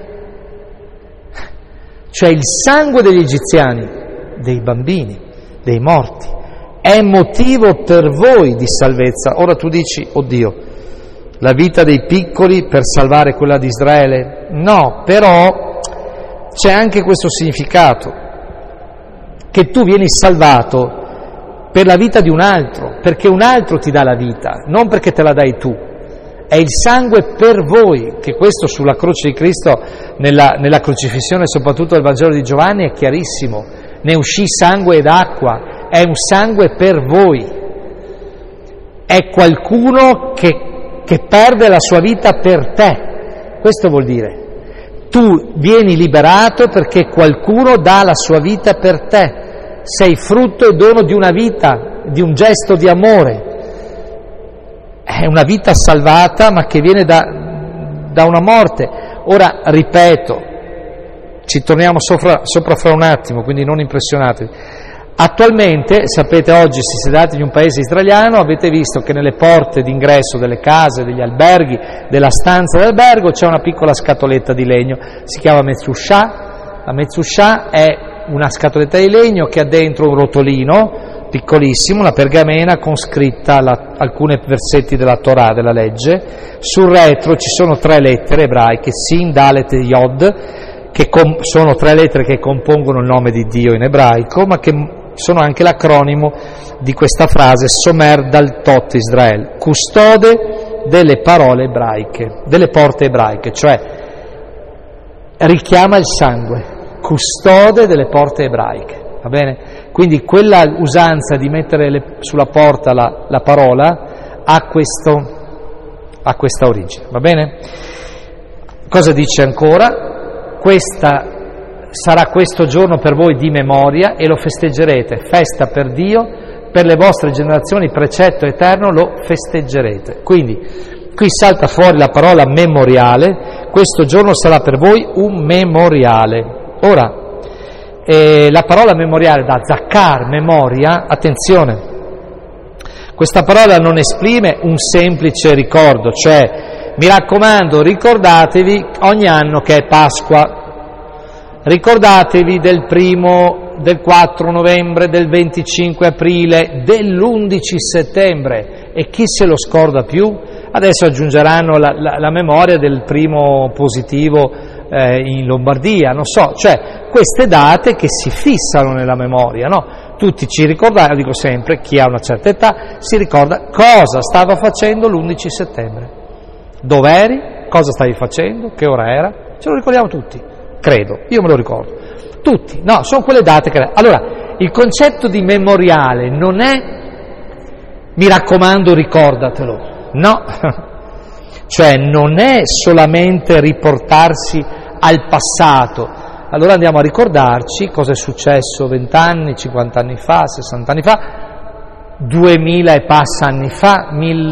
Cioè il sangue degli egiziani, dei bambini, dei morti, è motivo per voi di salvezza. Ora tu dici, oddio, la vita dei piccoli per salvare quella di Israele? No, però c'è anche questo significato, che tu vieni salvato per la vita di un altro, perché un altro ti dà la vita, non perché te la dai tu. È il sangue per voi, che questo sulla croce di Cristo, nella crocifissione soprattutto del Vangelo di Giovanni, è chiarissimo. Ne uscì sangue ed acqua, è un sangue per voi. È qualcuno che perde la sua vita per te. Questo vuol dire. Tu vieni liberato perché qualcuno dà la sua vita per te. Sei frutto e dono di una vita, di un gesto di amore. È una vita salvata, ma che viene da una morte. Ora, ripeto, ci torniamo sopra fra un attimo, quindi non impressionatevi. Attualmente, sapete, oggi se siete andati in un paese israeliano, avete visto che nelle porte d'ingresso delle case, degli alberghi, della stanza dell'albergo, c'è una piccola scatoletta di legno, si chiama Metzusha. La Metzusha è una scatoletta di legno che ha dentro un rotolino piccolissimo, una pergamena con scritta alcuni versetti della Torah, della legge. Sul retro ci sono 3 lettere ebraiche, Sin, Dalet e Yod, che sono 3 lettere che compongono il nome di Dio in ebraico, ma che sono anche l'acronimo di questa frase, Somer Daltot Israel, custode delle parole ebraiche, delle porte ebraiche, cioè richiama il sangue, custode delle porte ebraiche, va bene? Quindi quella usanza di mettere sulla porta la parola ha questa origine, va bene? Cosa dice ancora? Sarà questo giorno per voi di memoria e lo festeggerete, festa per Dio, per le vostre generazioni, precetto eterno, lo festeggerete. Quindi qui salta fuori la parola memoriale, questo giorno sarà per voi un memoriale. Ora, la parola memoriale da zakkar, memoria, attenzione, questa parola non esprime un semplice ricordo, cioè mi raccomando ricordatevi ogni anno che è Pasqua, ricordatevi del 1, del 4 novembre, del 25 aprile, dell'11 settembre, e chi se lo scorda più? Adesso aggiungeranno la memoria del primo positivo in Lombardia, non so, cioè queste date che si fissano nella memoria, no? Tutti ci ricordiamo, dico sempre, chi ha una certa età si ricorda cosa stava facendo l'11 settembre, dov'eri, cosa stavi facendo, che ora era, ce lo ricordiamo tutti, credo, io me lo ricordo, tutti, no, sono quelle date che... Allora, il concetto di memoriale non è mi raccomando ricordatelo, no, cioè non è solamente riportarsi al passato, allora andiamo a ricordarci cosa è successo 20 anni, 50 anni fa, 60 anni fa, 2000 e passa anni fa,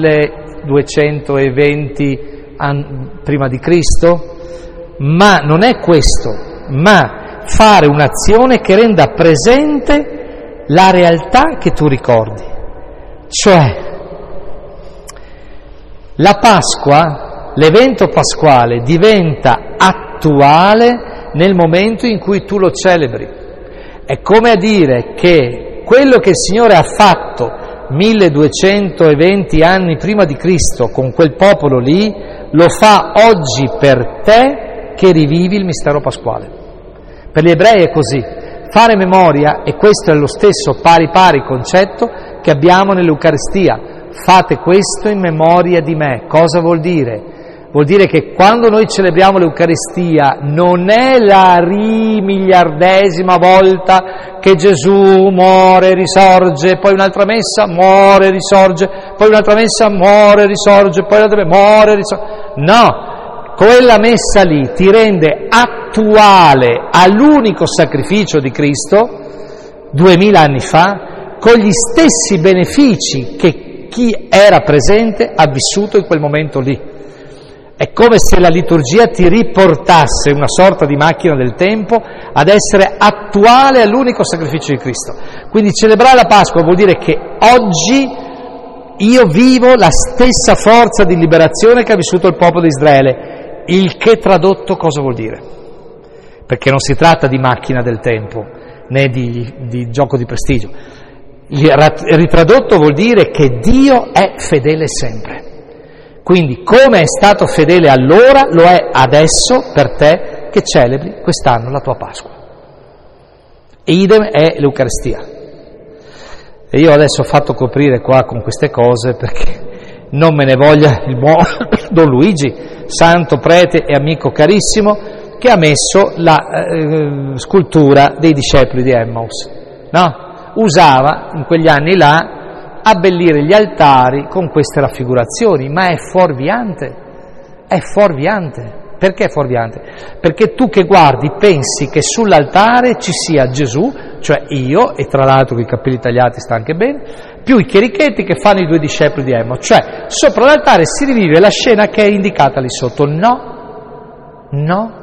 1220 prima di Cristo, ma non è questo, ma fare un'azione che renda presente la realtà che tu ricordi. Cioè, la Pasqua, l'evento pasquale, diventa attuale nel momento in cui tu lo celebri. È come a dire che quello che il Signore ha fatto 1220 anni prima di Cristo con quel popolo lì, lo fa oggi per te che rivivi il mistero pasquale. Per gli ebrei è così. Fare memoria, e questo è lo stesso pari concetto che abbiamo nell'Eucaristia. Fate questo in memoria di me. Cosa vuol dire? Vuol dire che quando noi celebriamo l'Eucaristia non è la miliardesima volta che Gesù muore, risorge, poi un'altra messa, muore, risorge, poi un'altra messa, muore, risorge, poi un'altra messa, muore, risorge. No, quella messa lì ti rende attuale all'unico sacrificio di Cristo, 2000 anni fa, con gli stessi benefici che chi era presente ha vissuto in quel momento lì. È come se la liturgia ti riportasse, una sorta di macchina del tempo, ad essere attuale all'unico sacrificio di Cristo. Quindi celebrare la Pasqua vuol dire che oggi io vivo la stessa forza di liberazione che ha vissuto il popolo di Israele, il che tradotto cosa vuol dire? Perché non si tratta di macchina del tempo, né di gioco di prestigio. Ritradotto vuol dire che Dio è fedele sempre. Quindi, come è stato fedele allora, lo è adesso per te che celebri quest'anno la tua Pasqua. E idem è l'Eucaristia. E io adesso ho fatto coprire qua con queste cose perché non me ne voglia il buon Don Luigi, santo prete e amico carissimo, che ha messo la scultura dei discepoli di Emmaus. No? Usava in quegli anni là abbellire gli altari con queste raffigurazioni, ma è fuorviante. Perché è fuorviante? Perché tu che guardi pensi che sull'altare ci sia Gesù, cioè io, e tra l'altro con i capelli tagliati sta anche bene, più i chierichetti che fanno i 2 discepoli di Emmaus, cioè sopra l'altare si rivive la scena che è indicata lì sotto. No.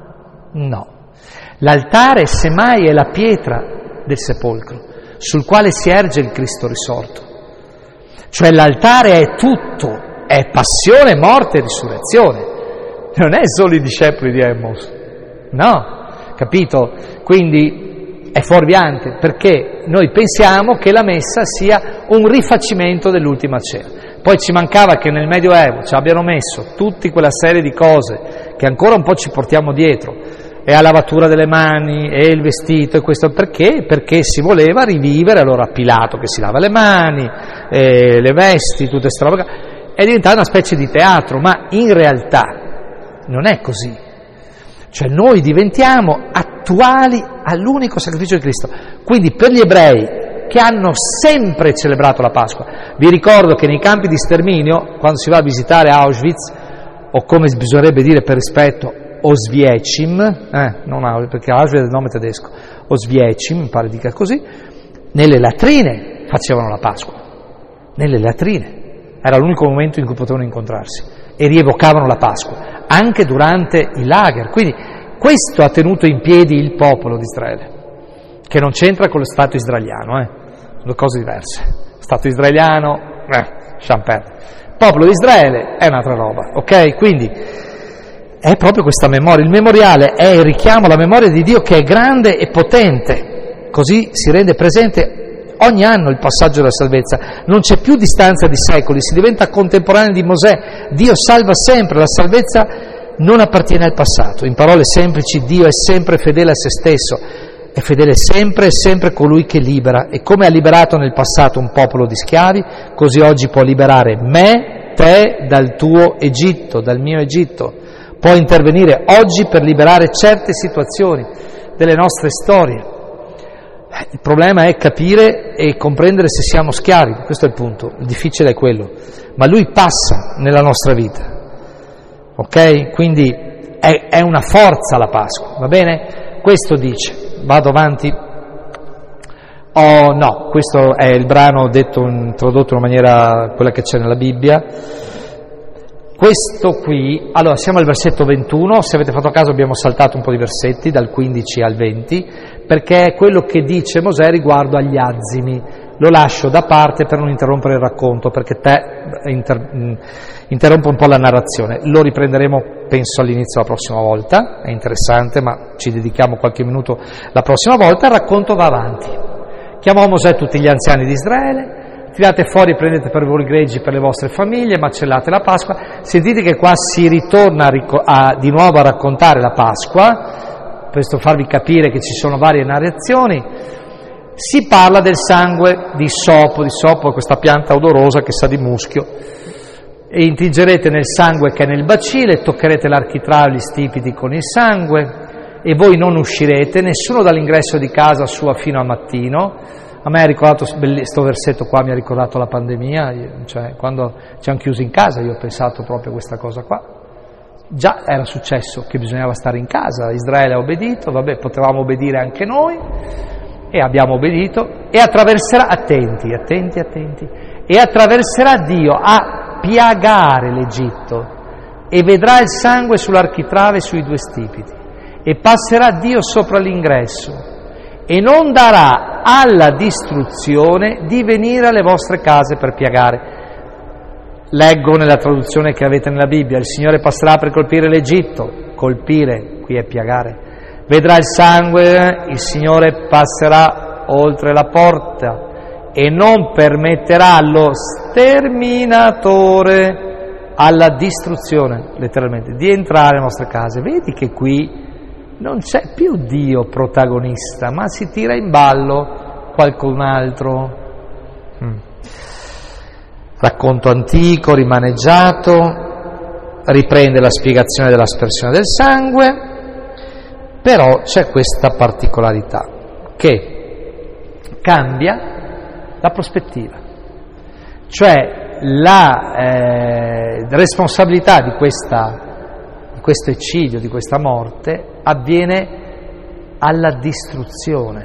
L'altare semmai è la pietra del sepolcro sul quale si erge il Cristo risorto. Cioè l'altare è tutto, è passione, morte e risurrezione. Non è solo i discepoli di Emmaus, no, capito? Quindi è fuorviante perché noi pensiamo che la messa sia un rifacimento dell'ultima cena. Poi ci mancava che nel Medioevo ci abbiano messo tutta quella serie di cose che ancora un po' ci portiamo dietro, e la lavatura delle mani, e il vestito, e questo perché? Perché si voleva rivivere, allora Pilato che si lava le mani, le vesti, tutte queste robe, è diventata una specie di teatro, ma in realtà non è così. Cioè noi diventiamo attuali all'unico sacrificio di Cristo. Quindi per gli ebrei che hanno sempre celebrato la Pasqua, vi ricordo che nei campi di sterminio, quando si va a visitare Auschwitz, o come bisognerebbe dire per rispetto, Oswiecim, non Auschwitz, perché Auschwitz è il nome tedesco, Oswiecim, mi pare dica così, nelle latrine facevano la Pasqua, nelle latrine, era l'unico momento in cui potevano incontrarsi, e rievocavano la Pasqua, anche durante i lager. Quindi questo ha tenuto in piedi il popolo di Israele, che non c'entra con lo Stato israeliano, sono due cose diverse. Stato israeliano, lasciamo perdere. Il popolo di Israele è un'altra roba, ok? Quindi è proprio questa memoria. Il memoriale è il richiamo alla memoria di Dio che è grande e potente, così si rende presente ogni anno il passaggio della salvezza. Non c'è più distanza di secoli, si diventa contemporanei di Mosè. Dio salva sempre, la salvezza non appartiene al passato. In parole semplici, Dio è sempre fedele a se stesso, è fedele sempre e sempre colui che libera, e come ha liberato nel passato un popolo di schiavi, così oggi può liberare me, te, dal tuo Egitto, dal mio Egitto. Può intervenire oggi per liberare certe situazioni delle nostre storie. Il problema è capire e comprendere se siamo schiavi, questo è il punto, il difficile è quello, ma lui passa nella nostra vita, ok? Quindi è una forza la Pasqua, va bene? questo dice, vado avanti. Oh no, questo è il brano introdotto in una maniera, quella che c'è nella Bibbia. Questo qui, allora siamo al versetto 21, se avete fatto caso abbiamo saltato un po' di versetti, dal 15 al 20, perché è quello che dice Mosè riguardo agli azimi. Lo lascio da parte per non interrompere il racconto, perché interrompo un po' la narrazione. Lo riprenderemo, penso, all'inizio la prossima volta, è interessante, ma ci dedichiamo qualche minuto la prossima volta. Il racconto va avanti. Chiamò Mosè tutti gli anziani di Israele, tirate fuori e prendete per voi i greggi per le vostre famiglie, macellate la Pasqua. Sentite che qua si ritorna di nuovo a raccontare la Pasqua, per farvi capire che ci sono varie narrazioni. Si parla del sangue di issopo è questa pianta odorosa che sa di muschio, e intingerete nel sangue che è nel bacile, toccherete l'architrave e gli stipiti con il sangue, e voi non uscirete, nessuno dall'ingresso di casa sua fino a mattino. A me ha ricordato, questo versetto qua mi ha ricordato la pandemia, cioè quando ci hanno chiusi in casa io ho pensato proprio a questa cosa qua. Già era successo che bisognava stare in casa, Israele ha obbedito, potevamo obbedire anche noi, e abbiamo obbedito, e attraverserà, attenti, e attraverserà Dio a piagare l'Egitto, e vedrà il sangue sull'architrave e sui due stipiti, e passerà Dio sopra l'ingresso, e non darà alla distruzione di venire alle vostre case per piagare. Leggo nella traduzione che avete nella Bibbia: il Signore passerà per colpire l'Egitto, colpire, qui è piagare. Vedrà il sangue, il Signore passerà oltre la porta e non permetterà allo sterminatore, alla distruzione, letteralmente, di entrare nelle nostre case. Vedi che qui non c'è più Dio protagonista, ma si tira in ballo qualcun altro. Racconto antico, rimaneggiato, riprende la spiegazione dell'aspersione del sangue. Però c'è questa particolarità che cambia la prospettiva, cioè la responsabilità di questo eccidio, di questa morte, avviene alla distruzione.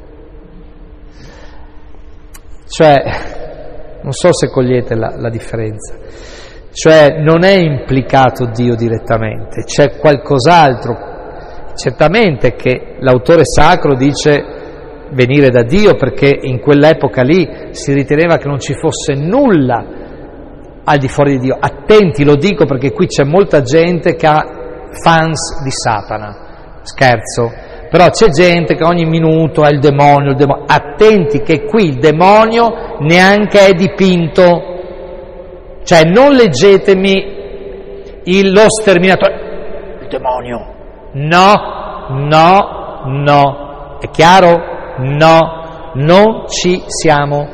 Cioè, non so se cogliete la differenza, cioè non è implicato Dio direttamente, c'è qualcos'altro. Certamente che l'autore sacro dice venire da Dio, perché in quell'epoca lì si riteneva che non ci fosse nulla al di fuori di Dio. Attenti, lo dico perché qui c'è molta gente che ha fans di Satana, scherzo, però c'è gente che ogni minuto è il demonio. Attenti che qui il demonio neanche è dipinto, cioè non leggetemi lo sterminatore, il demonio. No, è chiaro? No, non ci siamo,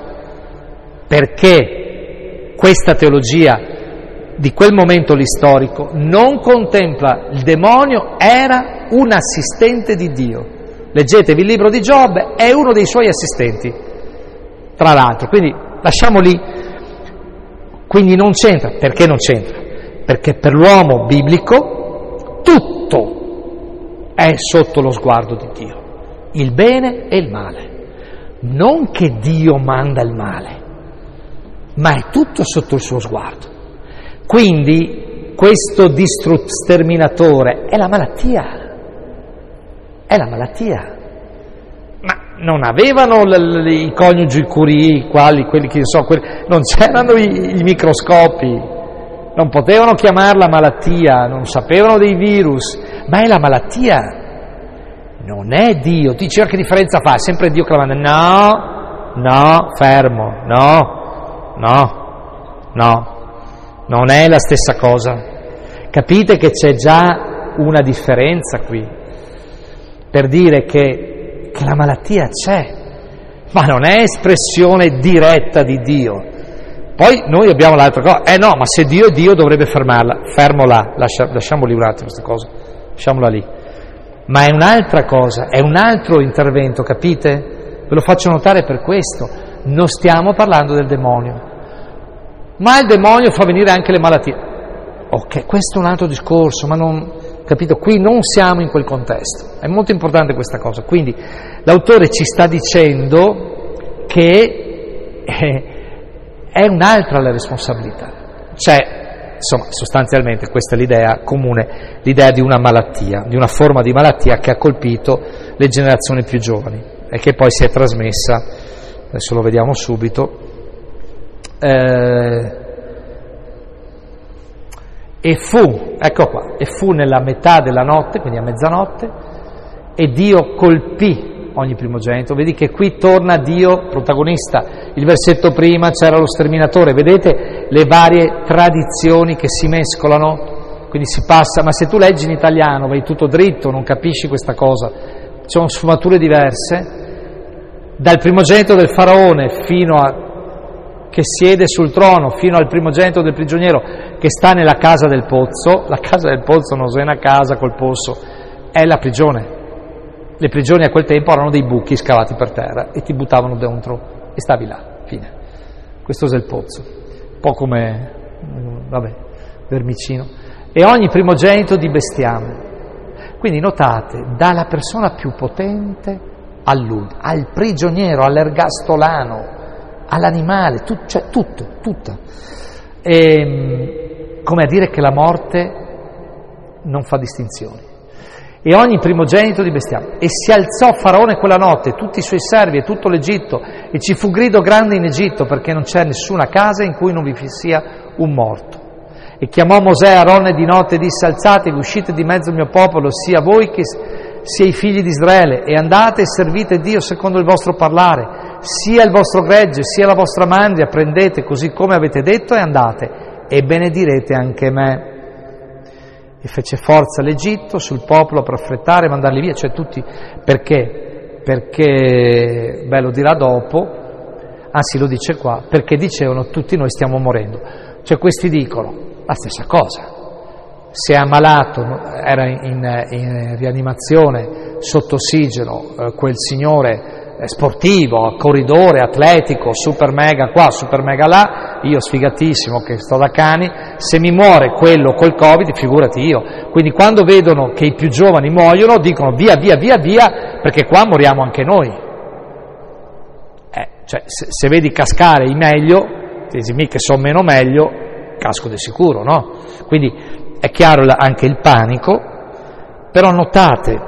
perché questa teologia di quel momento lì storico non contempla il demonio, era un assistente di Dio. Leggetevi il libro di Giobbe, è uno dei suoi assistenti, tra l'altro, quindi lasciamo lì. Quindi non c'entra. Perché non c'entra? Perché per l'uomo biblico tutto è sotto lo sguardo di Dio, il bene e il male. Non che Dio manda il male, ma è tutto sotto il suo sguardo. Quindi questo sterminatore è la malattia. Ma non avevano i coniugi Curie, quelli che so, non c'erano i microscopi, non potevano chiamarla malattia, non sapevano dei virus, ma è la malattia, non è Dio. Ti dice che differenza fa? È sempre Dio che la manda? No, fermo, no, non è la stessa cosa. Capite che c'è già una differenza qui, per dire che la malattia c'è, ma non è espressione diretta di Dio. Poi noi abbiamo l'altra cosa, no, ma se Dio è Dio dovrebbe fermarla. Fermo là, lasciamoli un attimo questa cosa, lasciamola lì. Ma è un'altra cosa, è un altro intervento, capite? Ve lo faccio notare per questo, non stiamo parlando del demonio, ma il demonio fa venire anche le malattie. Ok, questo è un altro discorso, ma non, capito? Qui non siamo in quel contesto. È molto importante questa cosa. Quindi l'autore ci sta dicendo che è un'altra la responsabilità. Cioè, insomma, sostanzialmente questa è l'idea comune, l'idea di una malattia, di una forma di malattia che ha colpito le generazioni più giovani e che poi si è trasmessa, adesso lo vediamo subito, e fu nella metà della notte, quindi a mezzanotte, e Dio colpì ogni primogenito. Vedi che qui torna Dio protagonista. Il versetto prima c'era lo sterminatore, vedete le varie tradizioni che si mescolano, quindi si passa, ma se tu leggi in italiano vai tutto dritto, non capisci questa cosa, ci sono sfumature diverse, dal primogenito del faraone fino a che siede sul trono, fino al primogenito del prigioniero che sta nella casa del pozzo. La casa del pozzo non è una casa col pozzo, è la prigione. Le prigioni a quel tempo erano dei buchi scavati per terra e ti buttavano dentro e stavi là, fine. Questo è il pozzo, un po' come, Vermicino. E ogni primogenito di bestiame. Quindi notate, dalla persona più potente al prigioniero, all'ergastolano, all'animale, tutto. Come a dire che la morte non fa distinzioni. E ogni primogenito di bestiame. E si alzò Faraone quella notte, tutti i suoi servi e tutto l'Egitto, e ci fu grido grande in Egitto, perché non c'è nessuna casa in cui non vi sia un morto. E chiamò Mosè e Aronne di notte e disse: alzatevi, uscite di mezzo al mio popolo, sia voi che sia i figli di Israele, e andate e servite Dio secondo il vostro parlare, sia il vostro gregge, sia la vostra mandria, prendete così come avete detto e andate, e benedirete anche me. E fece forza l'Egitto sul popolo per affrettare e mandarli via, cioè tutti, perché, lo dirà dopo, anzi lo dice qua, perché dicevano tutti noi stiamo morendo. Cioè questi dicono la stessa cosa. Se è ammalato, era in rianimazione, sotto ossigeno, quel signore sportivo, corridore, atletico, super mega qua, super mega là, io sfigatissimo che sto da cani, se mi muore quello col Covid, figurati io. Quindi quando vedono che i più giovani muoiono, dicono via, perché qua moriamo anche noi. Cioè, se vedi cascare i meglio, dici mica sono meno meglio, casco di sicuro, no? Quindi è chiaro anche il panico, però notate,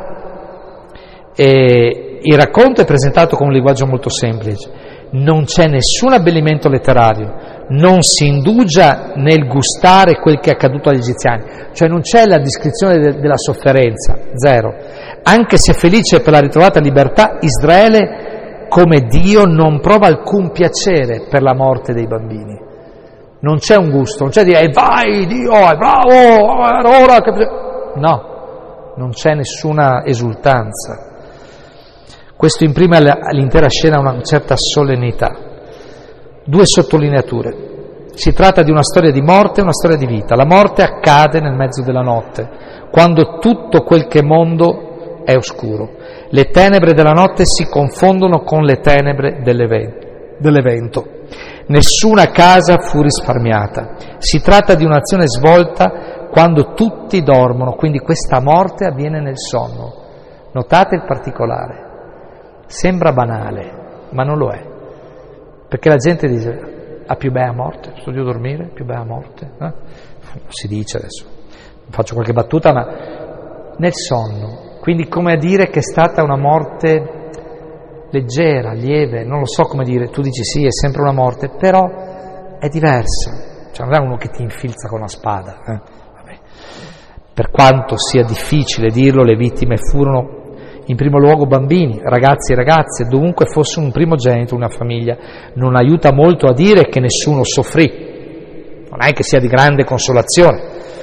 il racconto è presentato con un linguaggio molto semplice, non c'è nessun abbellimento letterario, non si indugia nel gustare quel che è accaduto agli egiziani, cioè non c'è la descrizione della sofferenza, zero. Anche se felice per la ritrovata libertà, Israele come Dio non prova alcun piacere per la morte dei bambini. Non c'è un gusto, non c'è dire vai Dio, è bravo, ora che... No, non c'è nessuna esultanza. Questo imprime all'intera scena una certa solennità. Due sottolineature. Si tratta di una storia di morte e una storia di vita. La morte accade nel mezzo della notte, quando tutto quel che è mondo è oscuro. Le tenebre della notte si confondono con le tenebre dell'evento. Nessuna casa fu risparmiata. Si tratta di un'azione svolta quando tutti dormono, quindi questa morte avviene nel sonno. Notate il particolare. Sembra banale, ma non lo è. Perché la gente dice, più bella morte, sto io a dormire, più bella morte. Si dice adesso, faccio qualche battuta, ma nel sonno. Quindi come a dire che è stata una morte leggera, lieve, non lo so come dire, tu dici sì, è sempre una morte, però è diversa, cioè non è uno che ti infilza con una spada. Vabbè. Per quanto sia difficile dirlo, le vittime furono in primo luogo bambini, ragazzi e ragazze, dovunque fosse un primogenito, una famiglia. Non aiuta molto a dire che nessuno soffrì, non è che sia di grande consolazione,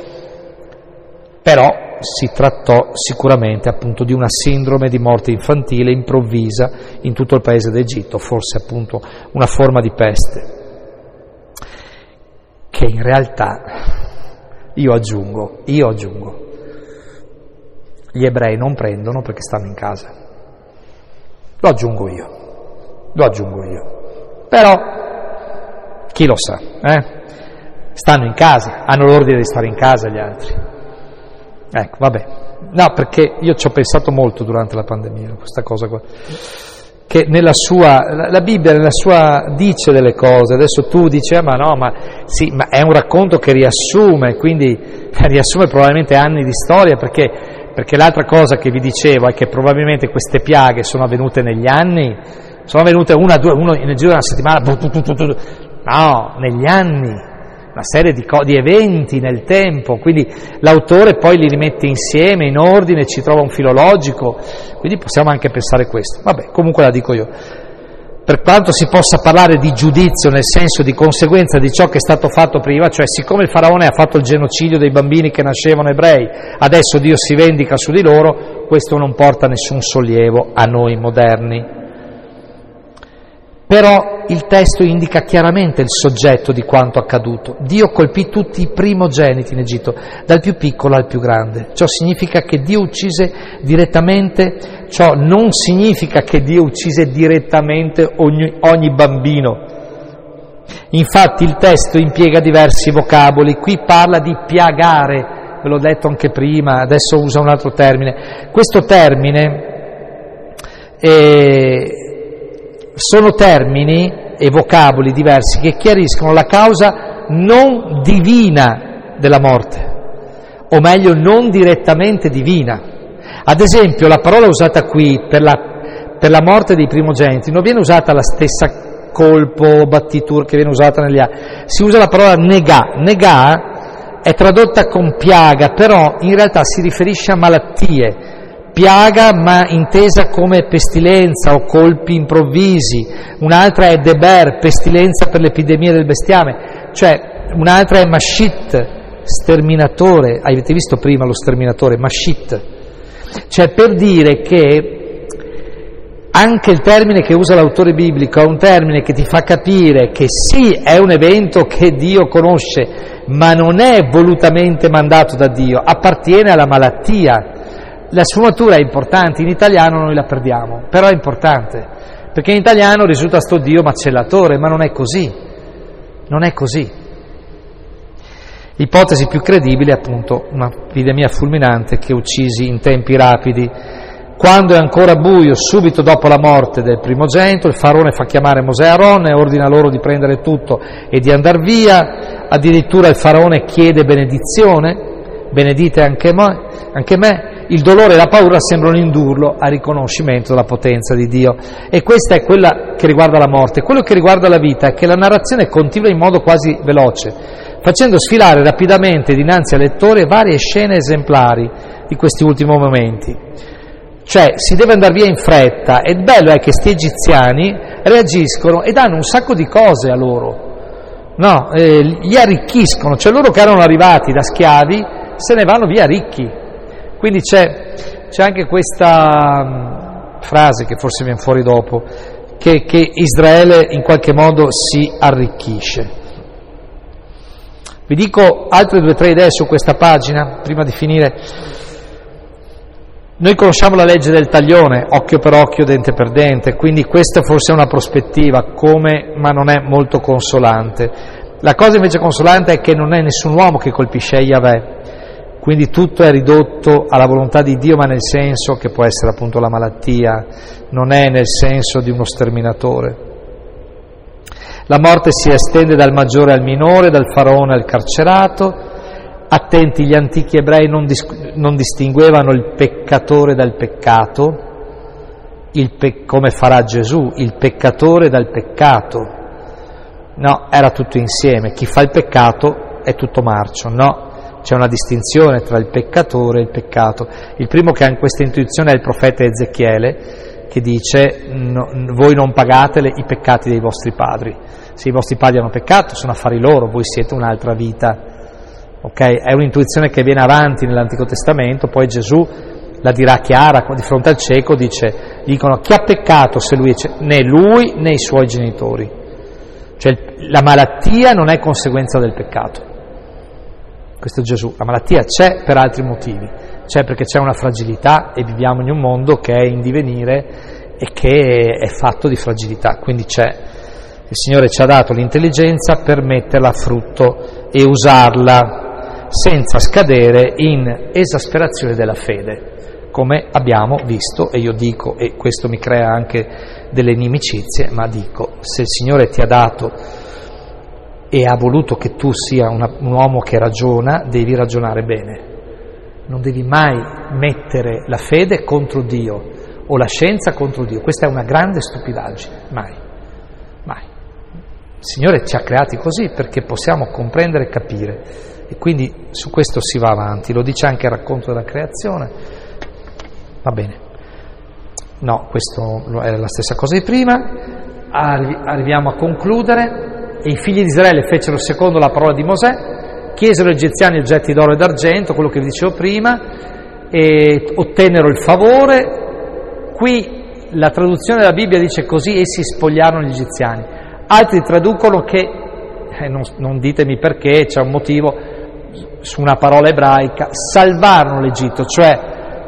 però si trattò sicuramente appunto di una sindrome di morte infantile improvvisa in tutto il paese d'Egitto, forse appunto una forma di peste, che in realtà, io aggiungo, gli ebrei non prendono perché stanno in casa. Lo aggiungo io. Però, chi lo sa, stanno in casa, hanno l'ordine di stare in casa gli altri. Ecco, vabbè. No, perché io ci ho pensato molto durante la pandemia, questa cosa qua. Che la Bibbia nella sua dice delle cose, adesso tu dici, ma no, ma sì, ma è un racconto che riassume, quindi riassume probabilmente anni di storia, perché l'altra cosa che vi dicevo è che probabilmente queste piaghe sono avvenute negli anni, sono avvenute uno nel giro di una settimana, no, negli anni, una serie di eventi nel tempo, quindi l'autore poi li rimette insieme, in ordine, ci trova un filo logico, quindi possiamo anche pensare questo. Vabbè, comunque la dico io. Per quanto si possa parlare di giudizio nel senso di conseguenza di ciò che è stato fatto prima, cioè siccome il faraone ha fatto il genocidio dei bambini che nascevano ebrei, adesso Dio si vendica su di loro, questo non porta nessun sollievo a noi moderni. Però il testo indica chiaramente il soggetto di quanto accaduto. Dio colpì tutti i primogeniti in Egitto, dal più piccolo al più grande. Ciò significa che Dio uccise direttamente, ciò non significa che Dio uccise direttamente ogni bambino. Infatti il testo impiega diversi vocaboli, qui parla di piagare, ve l'ho detto anche prima, adesso usa un altro termine. Questo termine sono termini e vocaboli diversi che chiariscono la causa non divina della morte, o meglio non direttamente divina. Ad esempio la parola usata qui per la morte dei primogeniti non viene usata la stessa colpo, battitura che viene usata negli altri, si usa la parola negà è tradotta con piaga, però in realtà si riferisce a malattie. Piaga ma intesa come pestilenza o colpi improvvisi, un'altra è deber, pestilenza per l'epidemia del bestiame, cioè un'altra è mashit, sterminatore, avete visto prima lo sterminatore, mashit, cioè per dire che anche il termine che usa l'autore biblico è un termine che ti fa capire che sì, è un evento che Dio conosce, ma non è volutamente mandato da Dio, appartiene alla malattia. La sfumatura è importante, in italiano noi la perdiamo, però è importante, perché in italiano risulta sto Dio macellatore, ma non è così, non è così. L'ipotesi più credibile è appunto un'epidemia fulminante che uccisi in tempi rapidi. Quando è ancora buio, subito dopo la morte del primogenito, il faraone fa chiamare Mosè e Aaron e ordina loro di prendere tutto e di andar via, addirittura il faraone chiede benedizione, benedite anche me. Il dolore e la paura sembrano indurlo a riconoscimento della potenza di Dio. E questa è quella che riguarda la morte. Quello che riguarda la vita è che la narrazione continua in modo quasi veloce, facendo sfilare rapidamente dinanzi al lettore varie scene esemplari di questi ultimi momenti. Cioè, si deve andare via in fretta, e il bello è che sti egiziani reagiscono e danno un sacco di cose a loro. No, li arricchiscono, cioè loro che erano arrivati da schiavi se ne vanno via ricchi. Quindi c'è anche questa frase che forse viene fuori dopo, che Israele in qualche modo si arricchisce. Vi dico altre 2 o 3 idee su questa pagina, prima di finire. Noi conosciamo la legge del taglione, occhio per occhio, dente per dente, quindi questa forse è una prospettiva, ma non è molto consolante. La cosa invece consolante è che non è nessun uomo che colpisce Yahweh, quindi tutto è ridotto alla volontà di Dio, ma nel senso che può essere appunto la malattia, non è nel senso di uno sterminatore. La morte si estende dal maggiore al minore, dal faraone al carcerato. Attenti, gli antichi ebrei non distinguevano il peccatore dal peccato, come farà Gesù, il peccatore dal peccato. No, era tutto insieme, chi fa il peccato è tutto marcio, no. C'è una distinzione tra il peccatore e il peccato. Il primo che ha questa intuizione è il profeta Ezechiele, che dice: voi non pagate i peccati dei vostri padri. Se i vostri padri hanno peccato, sono affari loro, voi siete un'altra vita. Okay? È un'intuizione che viene avanti nell'Antico Testamento, poi Gesù la dirà chiara, di fronte al cieco dicono: chi ha peccato se lui? Né lui né i suoi genitori. Cioè la malattia non è conseguenza del peccato. Questo è Gesù. La malattia c'è per altri motivi, c'è perché c'è una fragilità e viviamo in un mondo che è in divenire e che è fatto di fragilità, quindi c'è. Il Signore ci ha dato l'intelligenza per metterla a frutto e usarla senza scadere in esasperazione della fede, come abbiamo visto, e io dico, e questo mi crea anche delle inimicizie, ma dico, se il Signore ti ha dato e ha voluto che tu sia un uomo che ragiona, devi ragionare bene. Non devi mai mettere la fede contro Dio o la scienza contro Dio. Questa è una grande stupidaggine. Mai. Il Signore ci ha creati così perché possiamo comprendere e capire. E quindi su questo si va avanti. Lo dice anche il racconto della creazione. Va bene. No, questo è la stessa cosa di prima. Arriviamo a concludere. E i figli di Israele fecero secondo la parola di Mosè, chiesero agli egiziani oggetti d'oro e d'argento, quello che vi dicevo prima, e ottennero il favore. Qui la traduzione della Bibbia dice così: essi spogliarono gli egiziani. Altri traducono che, non ditemi perché, c'è un motivo, su una parola ebraica, salvarono l'Egitto, cioè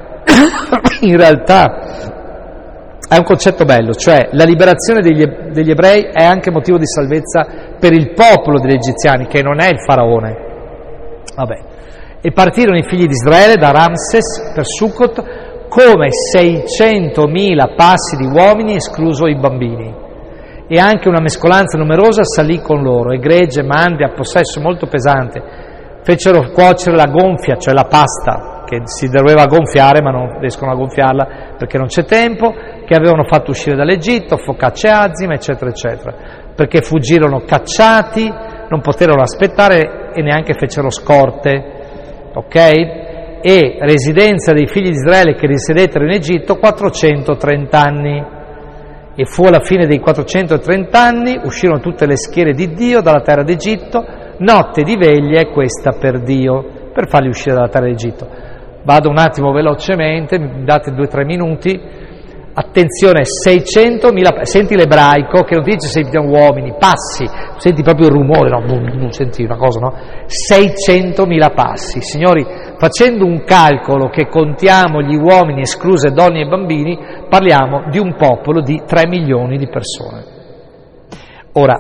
in realtà è un concetto bello, cioè la liberazione degli ebrei è anche motivo di salvezza per il popolo degli egiziani, che non è il faraone. Vabbè. E partirono i figli di Israele da Ramses per Succot come 600.000 passi di uomini, escluso i bambini. E anche una mescolanza numerosa salì con loro, e gregge, mandri, a possesso molto pesante. Fecero cuocere la gonfia, cioè la pasta, che si doveva gonfiare, ma non riescono a gonfiarla perché non c'è tempo, che avevano fatto uscire dall'Egitto, focacce azime, eccetera, eccetera, perché fuggirono cacciati, non poterono aspettare e neanche fecero scorte, ok? E residenza dei figli di Israele che risiedettero in Egitto 430 anni. E fu alla fine dei 430 anni, uscirono tutte le schiere di Dio dalla terra d'Egitto, notte di veglia è questa per Dio, per farli uscire dalla terra d'Egitto. Vado un attimo velocemente, mi date 2-3 minuti. Attenzione, 600.000, senti l'ebraico che non ti dice 6.000 uomini, passi, senti proprio il rumore, no? Non senti una cosa, no? 600.000 passi. Signori, facendo un calcolo che contiamo gli uomini, escluse donne e bambini, parliamo di un popolo di 3 milioni di persone. Ora,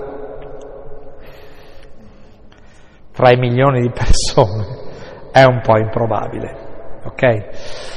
3 milioni di persone è un po' improbabile, ok?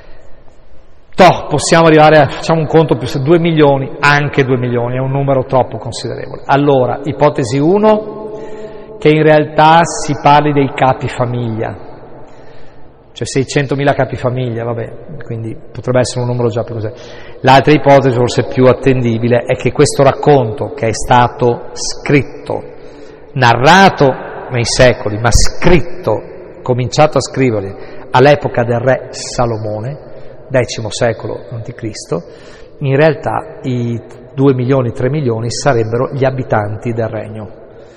Possiamo arrivare facciamo un conto più 2 milioni, anche 2 milioni, è un numero troppo considerevole. Allora, ipotesi 1, che in realtà si parli dei capi famiglia, cioè 600.000 capi famiglia, vabbè, quindi potrebbe essere un numero già più così. L'altra ipotesi, forse più attendibile, è che questo racconto, che è stato scritto, narrato nei secoli, ma scritto, cominciato a scriverli all'epoca del re Salomone, X secolo a.C., in realtà i 2 milioni, 3 milioni sarebbero gli abitanti del regno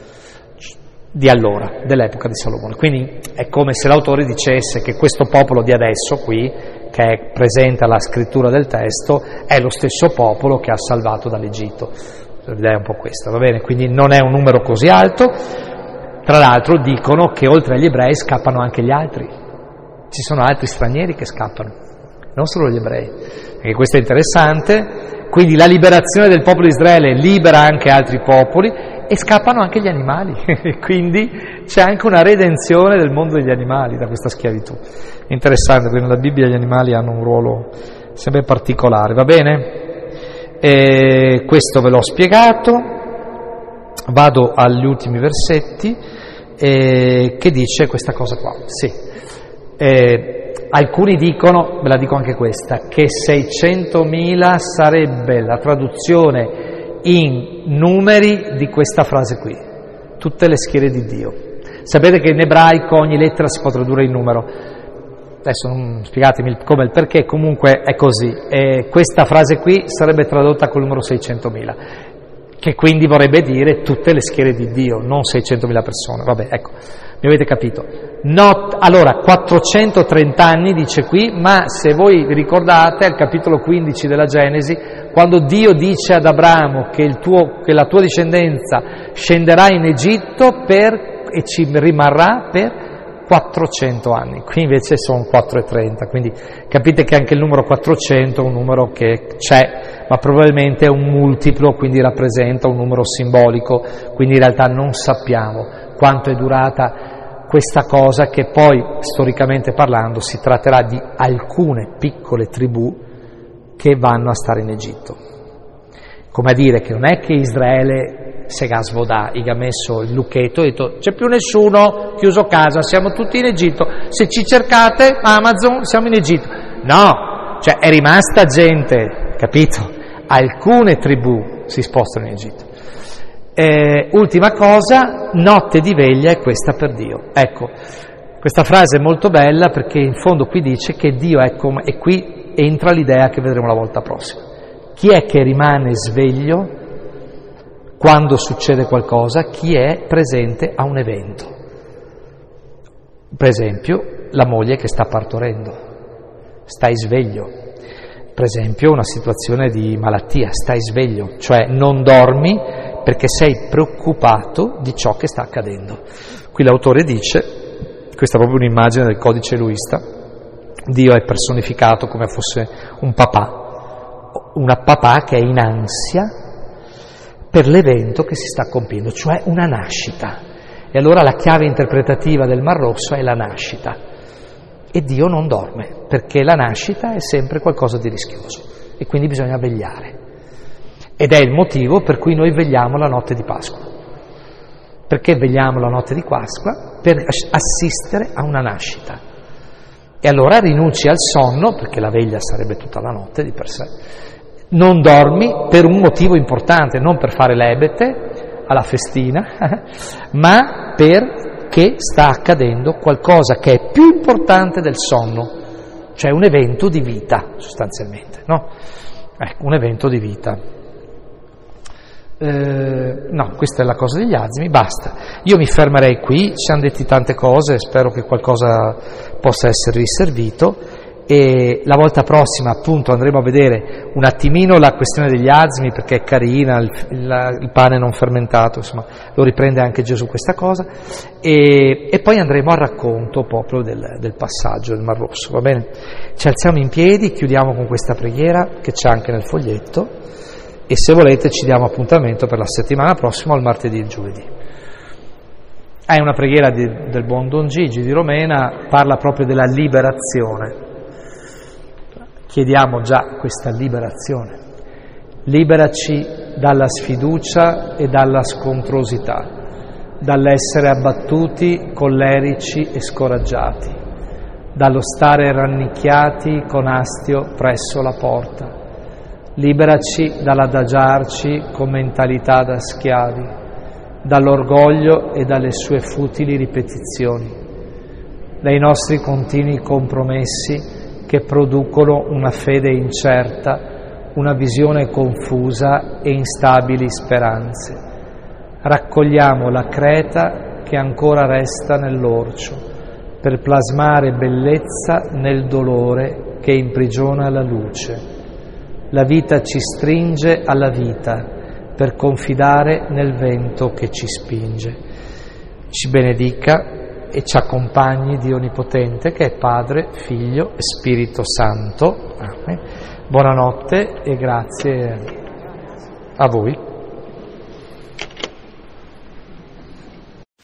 di allora, dell'epoca di Salomone. Quindi è come se l'autore dicesse che questo popolo di adesso qui, che è presente alla scrittura del testo, è lo stesso popolo che ha salvato dall'Egitto. L'idea è un po' questa, va bene? Quindi non è un numero così alto. Tra l'altro dicono che oltre agli ebrei scappano anche gli altri. Ci sono altri stranieri che scappano, non solo gli ebrei, perché questo è interessante. Quindi la liberazione del popolo di Israele libera anche altri popoli e scappano anche gli animali, quindi c'è anche una redenzione del mondo degli animali da questa schiavitù. Interessante, perché nella Bibbia gli animali hanno un ruolo sempre particolare, va bene? E questo ve l'ho spiegato, vado agli ultimi versetti che dice questa cosa qua, sì. Alcuni dicono, ve la dico anche questa, che 600.000 sarebbe la traduzione in numeri di questa frase qui, tutte le schiere di Dio. Sapete che in ebraico ogni lettera si può tradurre in numero, adesso non spiegatemi come il perché, comunque è così, e questa frase qui sarebbe tradotta col numero 600.000, che quindi vorrebbe dire tutte le schiere di Dio, non 600.000 persone, vabbè, ecco. Mi avete capito? Allora, 430 anni dice qui, ma se voi vi ricordate al capitolo 15 della Genesi, quando Dio dice ad Abramo che la tua discendenza scenderà in Egitto e ci rimarrà per 400 anni, qui invece sono 430, quindi capite che anche il numero 400 è un numero che c'è, ma probabilmente è un multiplo, quindi rappresenta un numero simbolico, quindi in realtà non sappiamo quanto è durata questa cosa, che poi, storicamente parlando, si tratterà di alcune piccole tribù che vanno a stare in Egitto. Come a dire che non è che Israele se ga svodà, ha messo il lucchetto e ha detto c'è più nessuno, chiuso casa, siamo tutti in Egitto, se ci cercate Amazon siamo in Egitto. No, cioè è rimasta gente, capito? Alcune tribù si spostano in Egitto. Ultima cosa, notte di veglia è questa per Dio. Ecco, questa frase è molto bella perché in fondo qui dice che Dio è come, e qui entra l'idea che vedremo la volta prossima. Chi è che rimane sveglio quando succede qualcosa? Chi è presente a un evento. Per esempio, la moglie che sta partorendo, stai sveglio. Per esempio, una situazione di malattia, stai sveglio, cioè non dormi perché sei preoccupato di ciò che sta accadendo. Qui l'autore dice, questa è proprio un'immagine del codice luista, Dio è personificato come fosse un papà che è in ansia per l'evento che si sta compiendo, cioè una nascita. E allora la chiave interpretativa del Mar Rosso è la nascita. E Dio non dorme, perché la nascita è sempre qualcosa di rischioso e quindi bisogna vegliare. Ed è il motivo per cui noi vegliamo la notte di Pasqua. Perché vegliamo la notte di Pasqua? Per assistere a una nascita. E allora rinunci al sonno, perché la veglia sarebbe tutta la notte di per sé. Non dormi per un motivo importante, non per fare l'ebete alla festina, ma perché sta accadendo qualcosa che è più importante del sonno, cioè un evento di vita, sostanzialmente, no? Ecco, un evento di vita. No, questa è la cosa degli azimi, basta. Io mi fermerei qui, ci hanno detti tante cose, spero che qualcosa possa essere riservito. E la volta prossima appunto andremo a vedere un attimino la questione degli azimi, perché è carina, il pane non fermentato, insomma lo riprende anche Gesù questa cosa, e poi andremo al racconto proprio del passaggio del Mar Rosso, va bene? Ci alziamo in piedi, chiudiamo con questa preghiera che c'è anche nel foglietto e se volete ci diamo appuntamento per la settimana prossima, il martedì e il giovedì. È una preghiera del buon Don Gigi di Romena, parla proprio della liberazione. Chiediamo già questa liberazione. Liberaci dalla sfiducia e dalla scontrosità, dall'essere abbattuti, collerici e scoraggiati, dallo stare rannicchiati con astio presso la porta. Liberaci dall'adagiarci con mentalità da schiavi, dall'orgoglio e dalle sue futili ripetizioni, dai nostri continui compromessi che producono una fede incerta, una visione confusa e instabili speranze. Raccogliamo la creta che ancora resta nell'orcio, per plasmare bellezza nel dolore che imprigiona la luce. La vita ci stringe alla vita, per confidare nel vento che ci spinge. Ci benedica e ci accompagni Dio Onnipotente, che è Padre, Figlio e Spirito Santo. Amen. Buonanotte e grazie a voi.